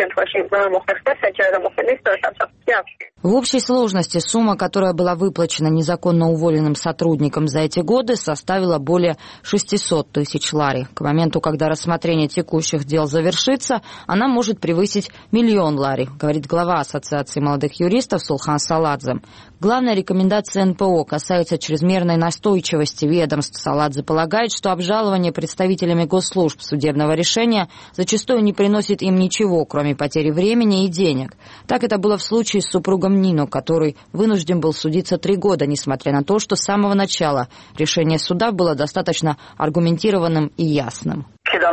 В общей сложности сумма, которая была выплачена незаконно уволенным сотрудникам за эти годы, составила более шестисот тысяч лари. К моменту, когда рассмотрение текущих дел завершится, она может превысить миллион лари, говорит глава Ассоциации молодых юристов Сулхан Саладзе. Главная рекомендация эн пэ о касается чрезмерной настойчивости ведомств. Саладзе полагает, что обжалование представителями госслужб судебного решения зачастую не приносит им ничего, кроме потери времени и денег. Так это было в случае с супругом Нино, который вынужден был судиться три года, несмотря на то, что с самого начала решение суда было достаточно аргументированным и ясным.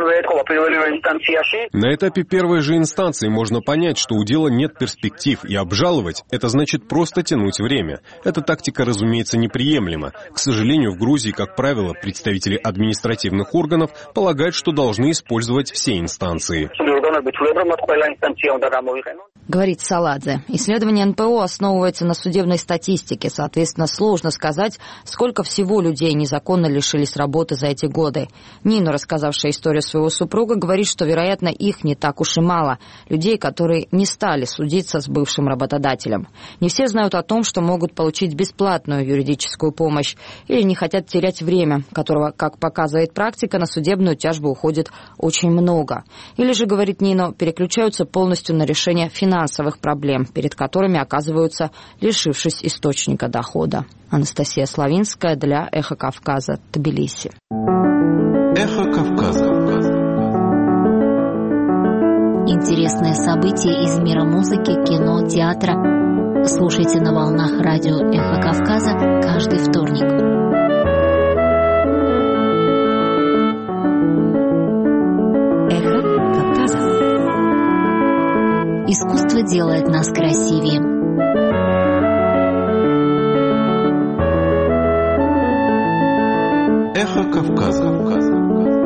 На этапе первой же инстанции можно понять, что у дела нет перспектив, и обжаловать — это значит просто тянуть время. Эта тактика, разумеется, неприемлема. К сожалению, в Грузии, как правило, представители административных органов полагают, что должны использовать все инстанции. Говорит Саладзе. Исследование эн пэ о основывается на судебной статистике. Соответственно, сложно сказать, сколько всего людей незаконно лишились работы за эти годы. Нино, рассказавшая историю своего супруга, говорит, что, вероятно, их не так уж и мало. Людей, которые не стали судиться с бывшим работодателем. Не все знают о том, что могут получить бесплатную юридическую помощь, или не хотят терять время, которого, как показывает практика, на судебную тяжбу уходит очень много. Или же, говорит Нино, переключаются полностью на решение финансовых проблем, перед которыми оказываются, лишившись источника дохода. Анастасия Славинская для «Эхо Кавказа», Тбилиси. «Эхо Кавказа». Интересные события из мира музыки, кино, театра. Слушайте на волнах радио «Эхо Кавказа» каждый вторник. «Эхо Кавказа». Искусство делает нас красивее. «Эхо Кавказа».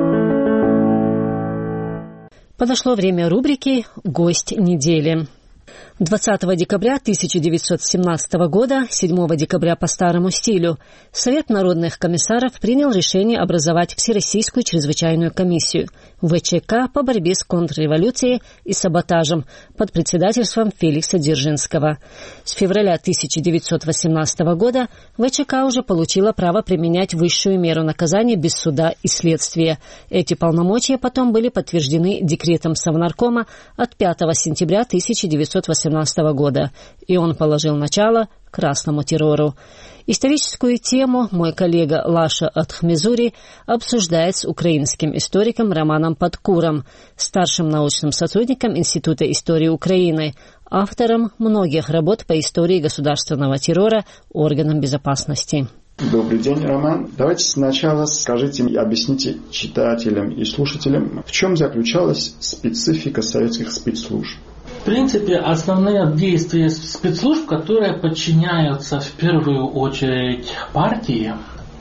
Подошло время рубрики «Гость недели». двадцатого декабря тысяча девятьсот семнадцатого года, седьмого декабря по старому стилю, Совет народных комиссаров принял решение образовать Всероссийскую чрезвычайную комиссию ВЧК по борьбе с контрреволюцией и саботажем под председательством Феликса Дзержинского. С февраля тысяча девятьсот восемнадцатого года ВЧК уже получила право применять высшую меру наказания без суда и следствия. Эти полномочия потом были подтверждены декретом Совнаркома от пятого сентября тысяча девятьсот восемнадцатого года, и он положил начало красному террору. Историческую тему мой коллега Лаша Атхмезури обсуждает с украинским историком Романом Подкуром, старшим научным сотрудником Института истории Украины, автором многих работ по истории государственного террора органам безопасности. Добрый день, Роман. Давайте сначала скажите и объясните читателям и слушателям, в чем заключалась специфика советских спецслужб. В принципе, основные действия спецслужб, которые подчиняются в первую очередь партии,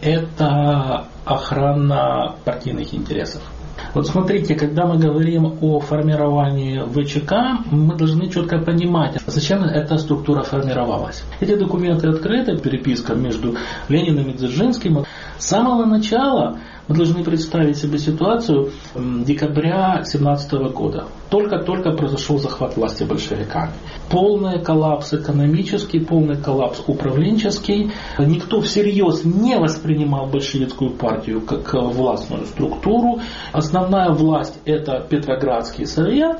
это охрана партийных интересов. Вот смотрите, когда мы говорим о формировании ВЧК, мы должны четко понимать, зачем эта структура формировалась. Эти документы открыты, переписка между Лениным и Дзержинским. С самого начала мы должны представить себе ситуацию декабря две тысячи семнадцатого года. Только-только произошел захват власти большевиками. Полный коллапс экономический, полный коллапс управленческий. Никто всерьез не воспринимал большевистскую партию как властную структуру. Основная власть – это Петроградский совет,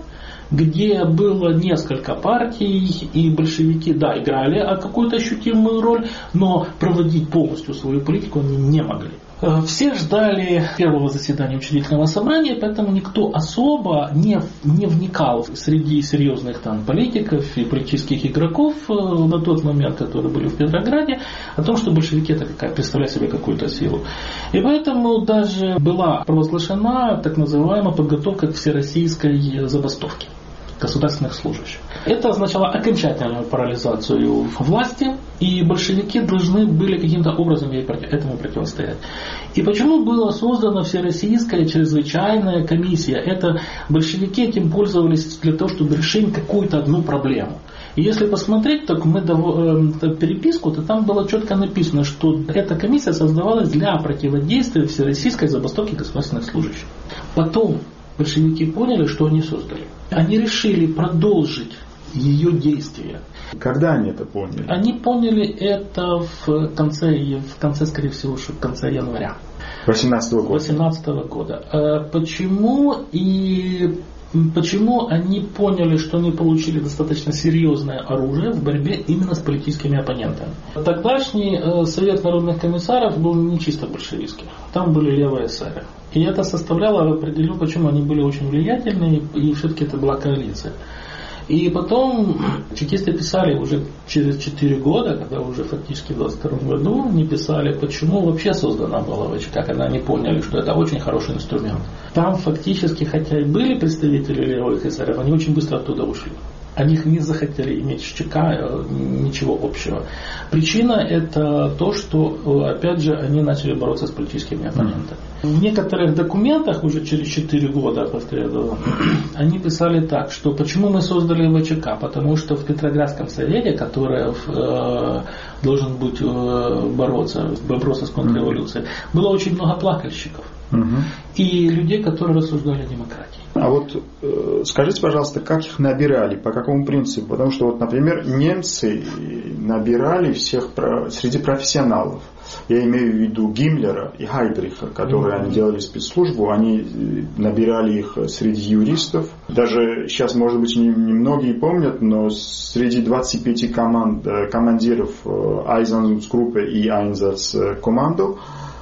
где было несколько партий, и большевики, да, играли какую-то ощутимую роль, но проводить полностью свою политику они не могли. Все ждали первого заседания учредительного собрания, поэтому никто особо не, не вникал среди серьезных там политиков и политических игроков на тот момент, которые были в Петрограде, о том, что большевики это какая, представляют себе какую-то силу. И поэтому даже была провозглашена так называемая подготовка к всероссийской забастовке государственных служащих. Это означало окончательную парализацию власти, и большевики должны были каким-то образом этому противостоять. И почему была создана Всероссийская чрезвычайная комиссия? Это большевики этим пользовались для того, чтобы решить какую-то одну проблему. И если посмотреть так мы э, переписку, то там было четко написано, что эта комиссия создавалась для противодействия всероссийской забастовки государственных служащих. Потом большевики поняли, что они создали. Они решили продолжить ее действия. Когда они это поняли? Они поняли это в конце, в конце скорее всего, в конце января. восемнадцатого года. восемнадцатого года. Почему и почему они поняли, что они получили достаточно серьезное оружие в борьбе именно с политическими оппонентами? Тогдашний Совет народных комиссаров был не чисто большевистский. Там были левые эсеры. И это составляло, определю, почему они были очень влиятельны, и все-таки это была коалиция. И потом чекисты писали уже через четыре года, когда уже фактически в двадцать втором году, они писали, почему вообще создана была ВЧК, когда они поняли, что это очень хороший инструмент. Там фактически, хотя и были представители левых эсеров, они очень быстро оттуда ушли. Они не захотели иметь с ЧК ничего общего. Причина это то, что, опять же, они начали бороться с политическими оппонентами. В некоторых документах уже через четыре года, повторяю, они писали так, что почему мы создали ВЧК? Потому что в Петроградском совете, который э, должен быть э, бороться, бороться с контрреволюцией, было очень много плакальщиков. Угу. И людей, которые рассуждали о демократии. А вот э, скажите, пожалуйста, как их набирали, по какому принципу? Потому что, вот, например, немцы набирали всех про, среди профессионалов. Я имею в виду Гиммлера и Гайдриха, которые mm-hmm. они делали спецслужбу. Они набирали их среди юристов. Даже сейчас, может быть, немногие помнят, но среди двадцати пяти команд, командиров Einsatzgruppe и Einsatzkommando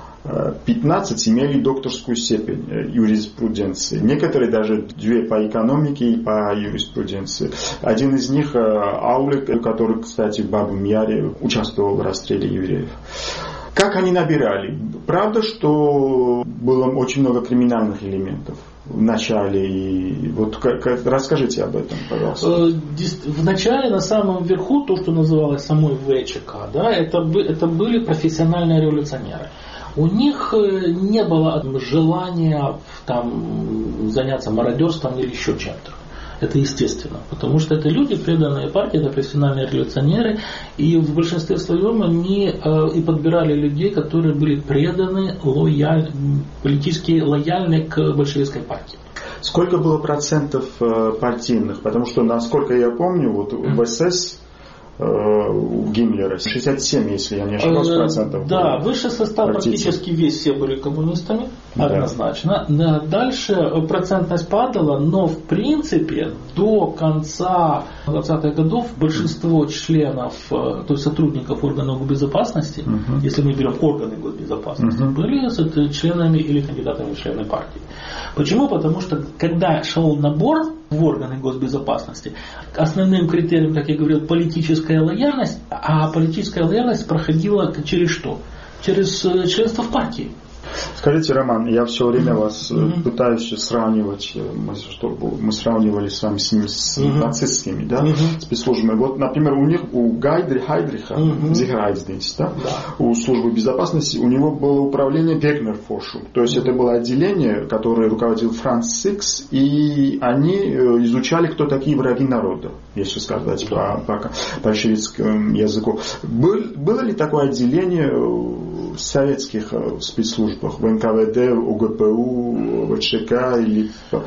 пятнадцать имели докторскую степень юриспруденции. Некоторые даже две по экономике и по юриспруденции. Один из них Аулик, который, кстати, в Бабьем Яре участвовал в расстреле евреев. Как они набирали? Правда, что было очень много криминальных элементов в начале? И вот как, расскажите об этом, пожалуйста. В начале, на самом верху, то, что называлось самой ВЧК, да, это, это были профессиональные революционеры. У них не было желания там, заняться мародерством или еще чем-то. Это естественно, потому что это люди, преданные партии, это профессиональные революционеры, и в большинстве своем они э, и подбирали людей, которые были преданы, лояль, политически лояльны к большевистской партии. Сколько было процентов э, партийных? Потому что, насколько я помню, вот в СС у Гиммлера шестьдесят семь, если я не ошибаюсь, процентов. Да, высший состав практически весь все были коммунистами, да. Однозначно. Дальше процентность падала, но в принципе до конца двадцатых годов большинство членов, то есть сотрудников органов безопасности, угу. если мы берем органы госбезопасности, угу. были членами или кандидатами в члены партии. Почему? Потому что когда шел набор в органы госбезопасности, основным критерием, как я говорил, политическая лояльность, а политическая лояльность проходила через что? Через членство в партии. Скажите, Роман, я все время вас mm-hmm. пытаюсь сравнивать, мы, чтобы мы сравнивали с вами с, с mm-hmm. нацистскими, да, mm-hmm. спецслужбами. Вот, например, у них, у Гайдри, Хайдриха, mm-hmm. Sicherheitsdienst, да, да. у службы безопасности, у него было управление Wegner-Forschung. То есть mm-hmm. это было отделение, которое руководил Франц Сикс, и они изучали, кто такие враги народа, если сказать mm-hmm. по, по большевистскому языку. Был, было ли такое отделение в советских спецслужбах, в эн ка вэ дэ, о гэ пэ у, вэ че ка, или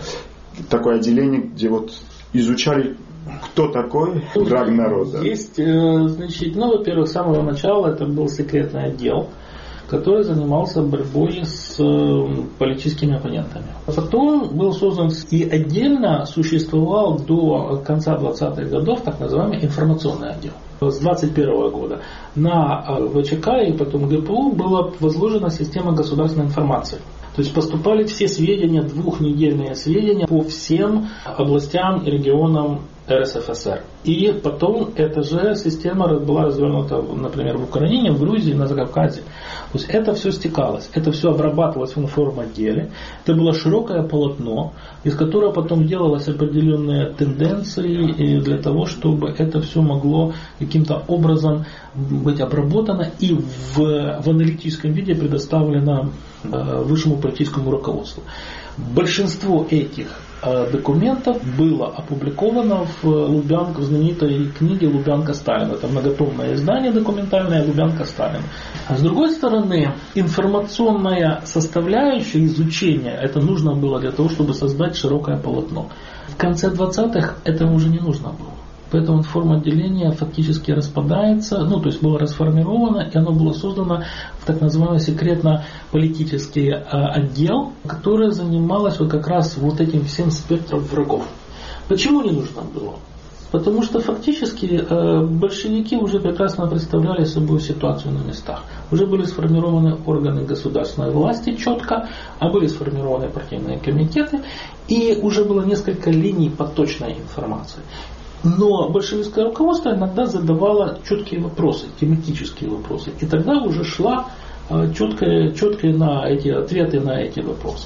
такое отделение, где вот изучали, кто такой враг народа? Есть, значит, ну, во-первых, с самого начала это был секретный отдел, который занимался борьбой с политическими оппонентами. Потом был создан и отдельно существовал до конца двадцатых годов так называемый информационный отдел. С двадцать первого года на вэ че ка и потом гэ пэ у была возложена система государственной информации. То есть поступали все сведения, двухнедельные сведения по всем областям и регионам эр эс эф эс эр. И потом эта же система была развернута, например, в Украине, в Грузии, на Закавказье. То есть это все стекалось, это все обрабатывалось в информотделе. Это было широкое полотно, из которого потом делалось определенные тенденции для того, чтобы это все могло каким-то образом быть обработано и в, в аналитическом виде предоставлено э, высшему политическому руководству. Большинство этих э, документов было опубликовано в Лубянке, в знаменитой книге «Лубянка Сталин». Это многотомное издание документальное «Лубянка Сталин». А с другой стороны, информационная составляющая изучения, это нужно было для того, чтобы создать широкое полотно. В конце двадцатых этого уже не нужно было. Поэтому информотделение фактически распадается, ну то есть было расформировано, и оно было создано в так называемый секретно-политический э, отдел, который занималось вот как раз вот этим всем спектром врагов. Почему не нужно было? Потому что фактически э, большевики уже прекрасно представляли собой ситуацию на местах. Уже были сформированы органы государственной власти четко, а были сформированы партийные комитеты, и уже было несколько линий поточной информации. Но большевистское руководство иногда задавало четкие вопросы, тематические вопросы. И тогда уже шла четкая, четкая на эти ответы на эти вопросы.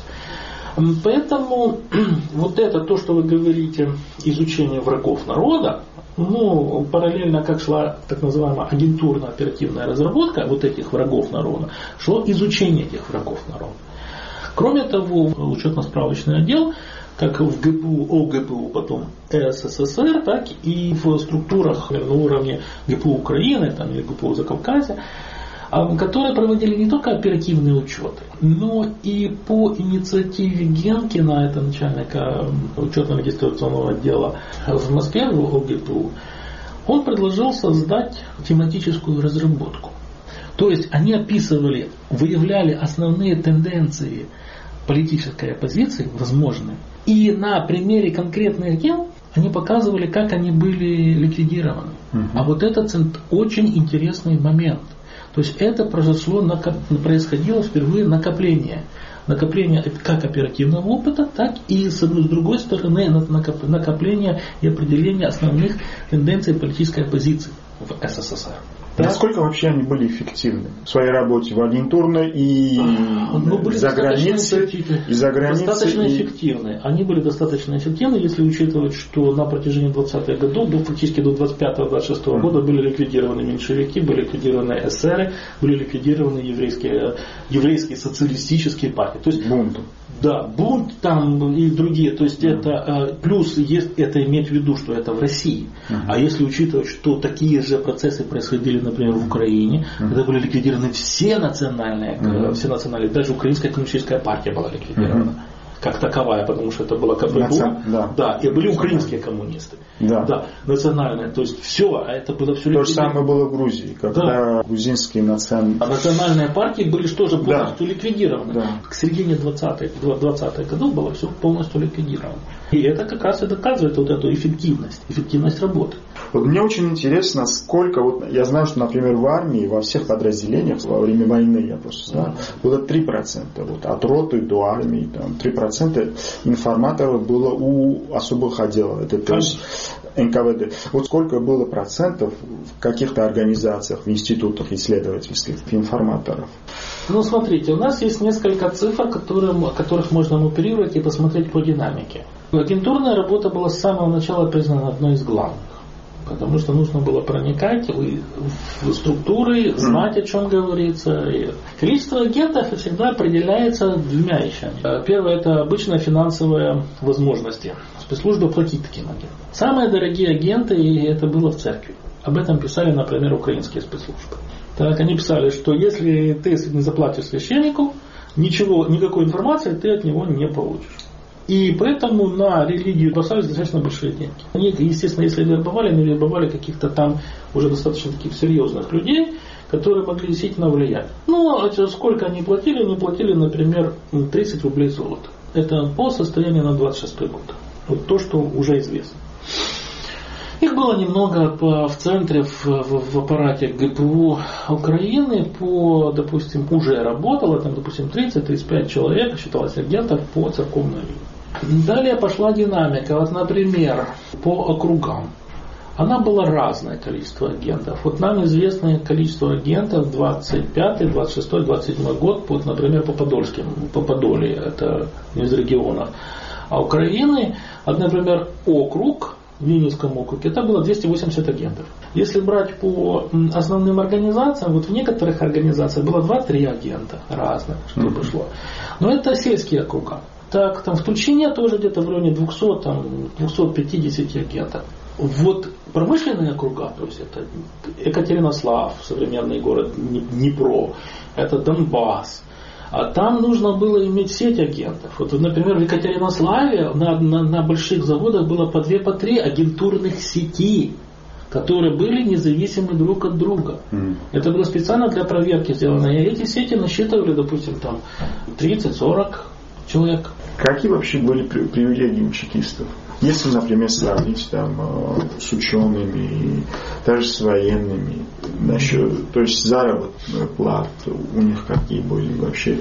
Поэтому вот это то, что вы говорите, изучение врагов народа, ну, параллельно как шла так называемая агентурно-оперативная разработка вот этих врагов народа, шло изучение этих врагов народа. Кроме того, учетно-справочный отдел, как в гэ пэ у, о гэ пэ у, потом эс эс эс эр, так и в структурах на уровне гэ пэ у Украины там, или гэ пэ у Закавказья, которые проводили не только оперативные учеты, но и по инициативе Генкина, это начальника учетно-регистрационного отдела в Москве, в о гэ пэ у, он предложил создать тематическую разработку. То есть они описывали, выявляли основные тенденции политической оппозиции, возможные, и на примере конкретных дел они показывали, как они были ликвидированы. Угу. А вот это очень интересный момент. То есть это произошло, происходило впервые накопление. Накопление как оперативного опыта, так и с другой стороны накопление и определение основных тенденций политической оппозиции в эс эс эс эр. Насколько вообще они были эффективны в своей работе в агентурной и ну, были за границей, и за границей? Достаточно и... эффективны. Они были достаточно эффективны, если учитывать, что на протяжении двадцатых годов, до, фактически до двадцать пятого — двадцать шестого года были ликвидированы меньшевики, были ликвидированы эсеры, были ликвидированы еврейские, еврейские социалистические партии. То есть, бунт. Да, бунт там и другие. То есть mm. это плюс есть, это иметь в виду, что это в России. Mm-hmm. А если учитывать, что такие же процессы происходили, например, в Украине, mm-hmm. когда были ликвидированы все национальные, mm-hmm. все национальные, даже Украинская коммунистическая партия была ликвидирована. Mm-hmm. Как таковая, потому что это было КПБУ, Наци... да. да, и были украинские коммунисты, да. Да, национальные, то есть все, а это было все. То же самое было в Грузии, когда да. грузинские национальные... А национальные партии были что же полностью да. ликвидированы. Да. К середине двадцатых годов было все полностью ликвидировано. И это как раз и доказывает вот эту эффективность, эффективность работы. Вот мне очень интересно, сколько, вот я знаю, что, например, в армии, во всех подразделениях во время войны, я просто знаю, было три процента, вот, от роты до армии, там, три процента информаторов было у особых отделов, это то есть эн ка вэ дэ. Вот сколько было процентов в каких-то организациях, в институтах исследовательских информаторов? Ну, смотрите, у нас есть несколько цифр, которым, которых можно оперировать и посмотреть по динамике. Агентурная работа была с самого начала признана одной из главных. Потому что нужно было проникать в структуры, знать, о чем говорится. Количество агентов всегда определяется двумя вещами. Первое – это обычные финансовые возможности. Спецслужбы платить таким агентам. Самые дорогие агенты, и это было в церкви. Об этом писали, например, украинские спецслужбы. Так, они писали, что если ты не заплатишь священнику, ничего, никакой информации ты от него не получишь. И поэтому на религию бросались достаточно большие деньги. Они, естественно, если вербовали, они вербовали каких-то там уже достаточно таких серьезных людей, которые могли действительно влиять. Ну, сколько они платили? Они платили, например, тридцать рублей золота. Это по состоянию на двадцать шестой год. Вот то, что уже известно. Их было немного по, в центре, в, в, в аппарате гэ пэ у Украины, по, допустим, уже работало, там, допустим, тридцать-тридцать пять человек, считалось агентов по церковной линии. Далее пошла динамика. Вот, например, по округам. Она была разное количество агентов. Вот нам известное количество агентов двадцать пятый, двадцать шестой, двадцать седьмой год, вот, например, по Подольским, по Подоле, это из регионов. А Украины, вот, например, округ, в Ленинском округе, это было двести восемьдесят агентов. Если брать по основным организациям, вот в некоторых организациях было два-три агента разных, что mm-hmm. пошло. Но это сельские округа. Так, там в Тульчине тоже где-то в районе двухсот, там, двухсот пятидесяти агентов. Вот промышленные округа, то есть это Екатеринослав, современный город Днепро, это Донбасс. А там нужно было иметь сеть агентов. Вот, например, в Екатеринославе на, на, на больших заводах было по две, по три агентурных сети, которые были независимы друг от друга. Mm. Это было специально для проверки сделано. И эти сети насчитывали, допустим, там тридцать-сорок человек. Какие вообще были привилегии у чекистов? Если, например, сравнить там, с учеными, даже с военными, насчет, то есть заработная плата у них какие были вообще,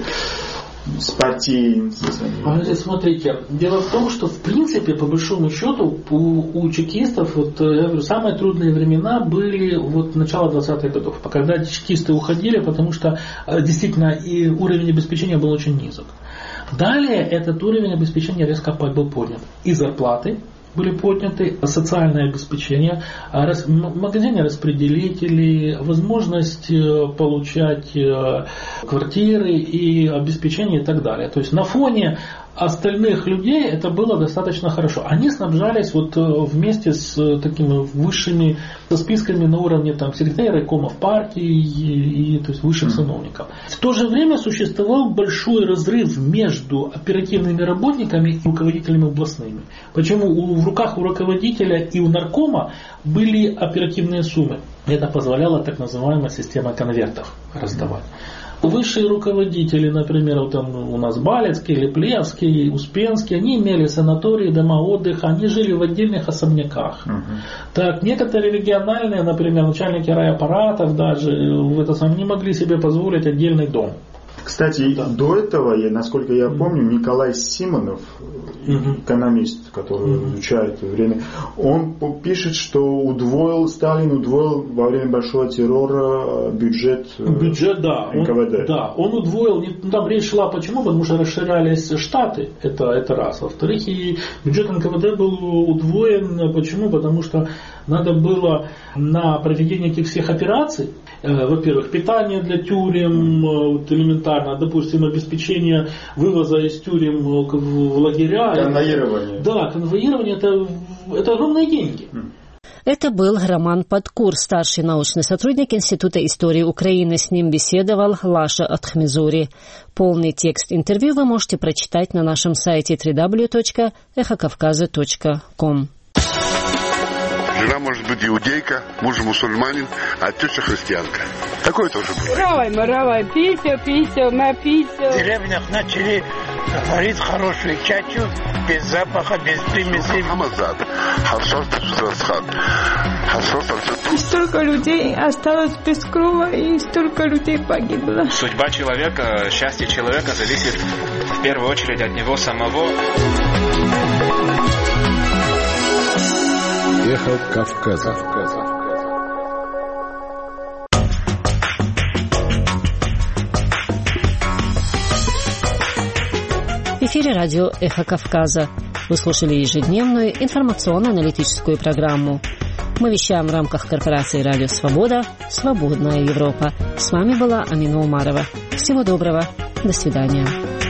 с партией. Смотрите, дело в том, что в принципе, по большому счету, у, у чекистов, вот, я говорю, самые трудные времена были вот начало двадцатых годов, когда чекисты уходили, потому что действительно и уровень обеспечения был очень низок. Далее этот уровень обеспечения резко был поднят. И зарплаты были подняты, социальное обеспечение, магазины распределители, возможность получать квартиры и обеспечение и так далее. То есть на фоне остальных людей это было достаточно хорошо. Они снабжались вот вместе с такими высшими со списками на уровне там, секретаря райкомов партии и, и то есть высших сановников. В то же время существовал большой разрыв между оперативными работниками и руководителями областными. Почему в руках у руководителя и у наркома были оперативные суммы. Это позволяло так называемая система конвертов раздавать. Высшие руководители, например, вот там у нас Балецкий, Леплевский, Успенский, они имели санатории, дома отдыха, они жили в отдельных особняках. Uh-huh. Так, некоторые региональные, например, начальники райаппаратов даже в это самое, не могли себе позволить отдельный дом. Кстати, да. до этого, я, насколько я помню, Николай Симонов, угу. экономист, который угу. изучает время, он пишет, что удвоил, Сталин удвоил во время большого террора бюджет, бюджет да, эн ка вэ дэ. Он, да, он удвоил, там речь шла почему? Потому что расширялись штаты, это, это раз. Во-вторых, и бюджет эн ка вэ дэ был удвоен, почему? Потому что надо было на проведение этих всех операций, э, во-первых, питание для тюрем, э, вот элементарно, допустим, обеспечение вывоза из тюрем в, в лагеря. Конвоирование. Да, конвоирование это, это огромные деньги. Это был Роман Подкур, старший научный сотрудник Института истории Украины. С ним беседовал Лаша Атхмизури. Полный текст интервью вы можете прочитать на нашем сайте дабл ю дабл ю дабл ю точка эхо кавказа точка ком. Жена может быть иудейка, муж мусульманин, а теща христианка. Такое тоже бывает. Равай, маравай, пися, пися, ма пися. В деревнях начали варить хорошую чачу, без запаха, без примесей. Хамазад, харшот расхат, харшот расхат. Столько людей осталось без крова, и столько людей погибло. Судьба человека, счастье человека зависит в первую очередь от него самого. Эхо Кавказа. В эфире радио «Эхо Кавказа». Вы слушали ежедневную информационно-аналитическую программу. Мы вещаем в рамках корпорации «Радио Свобода. Свободная Европа». С вами была Амина Умарова. Всего доброго. До свидания.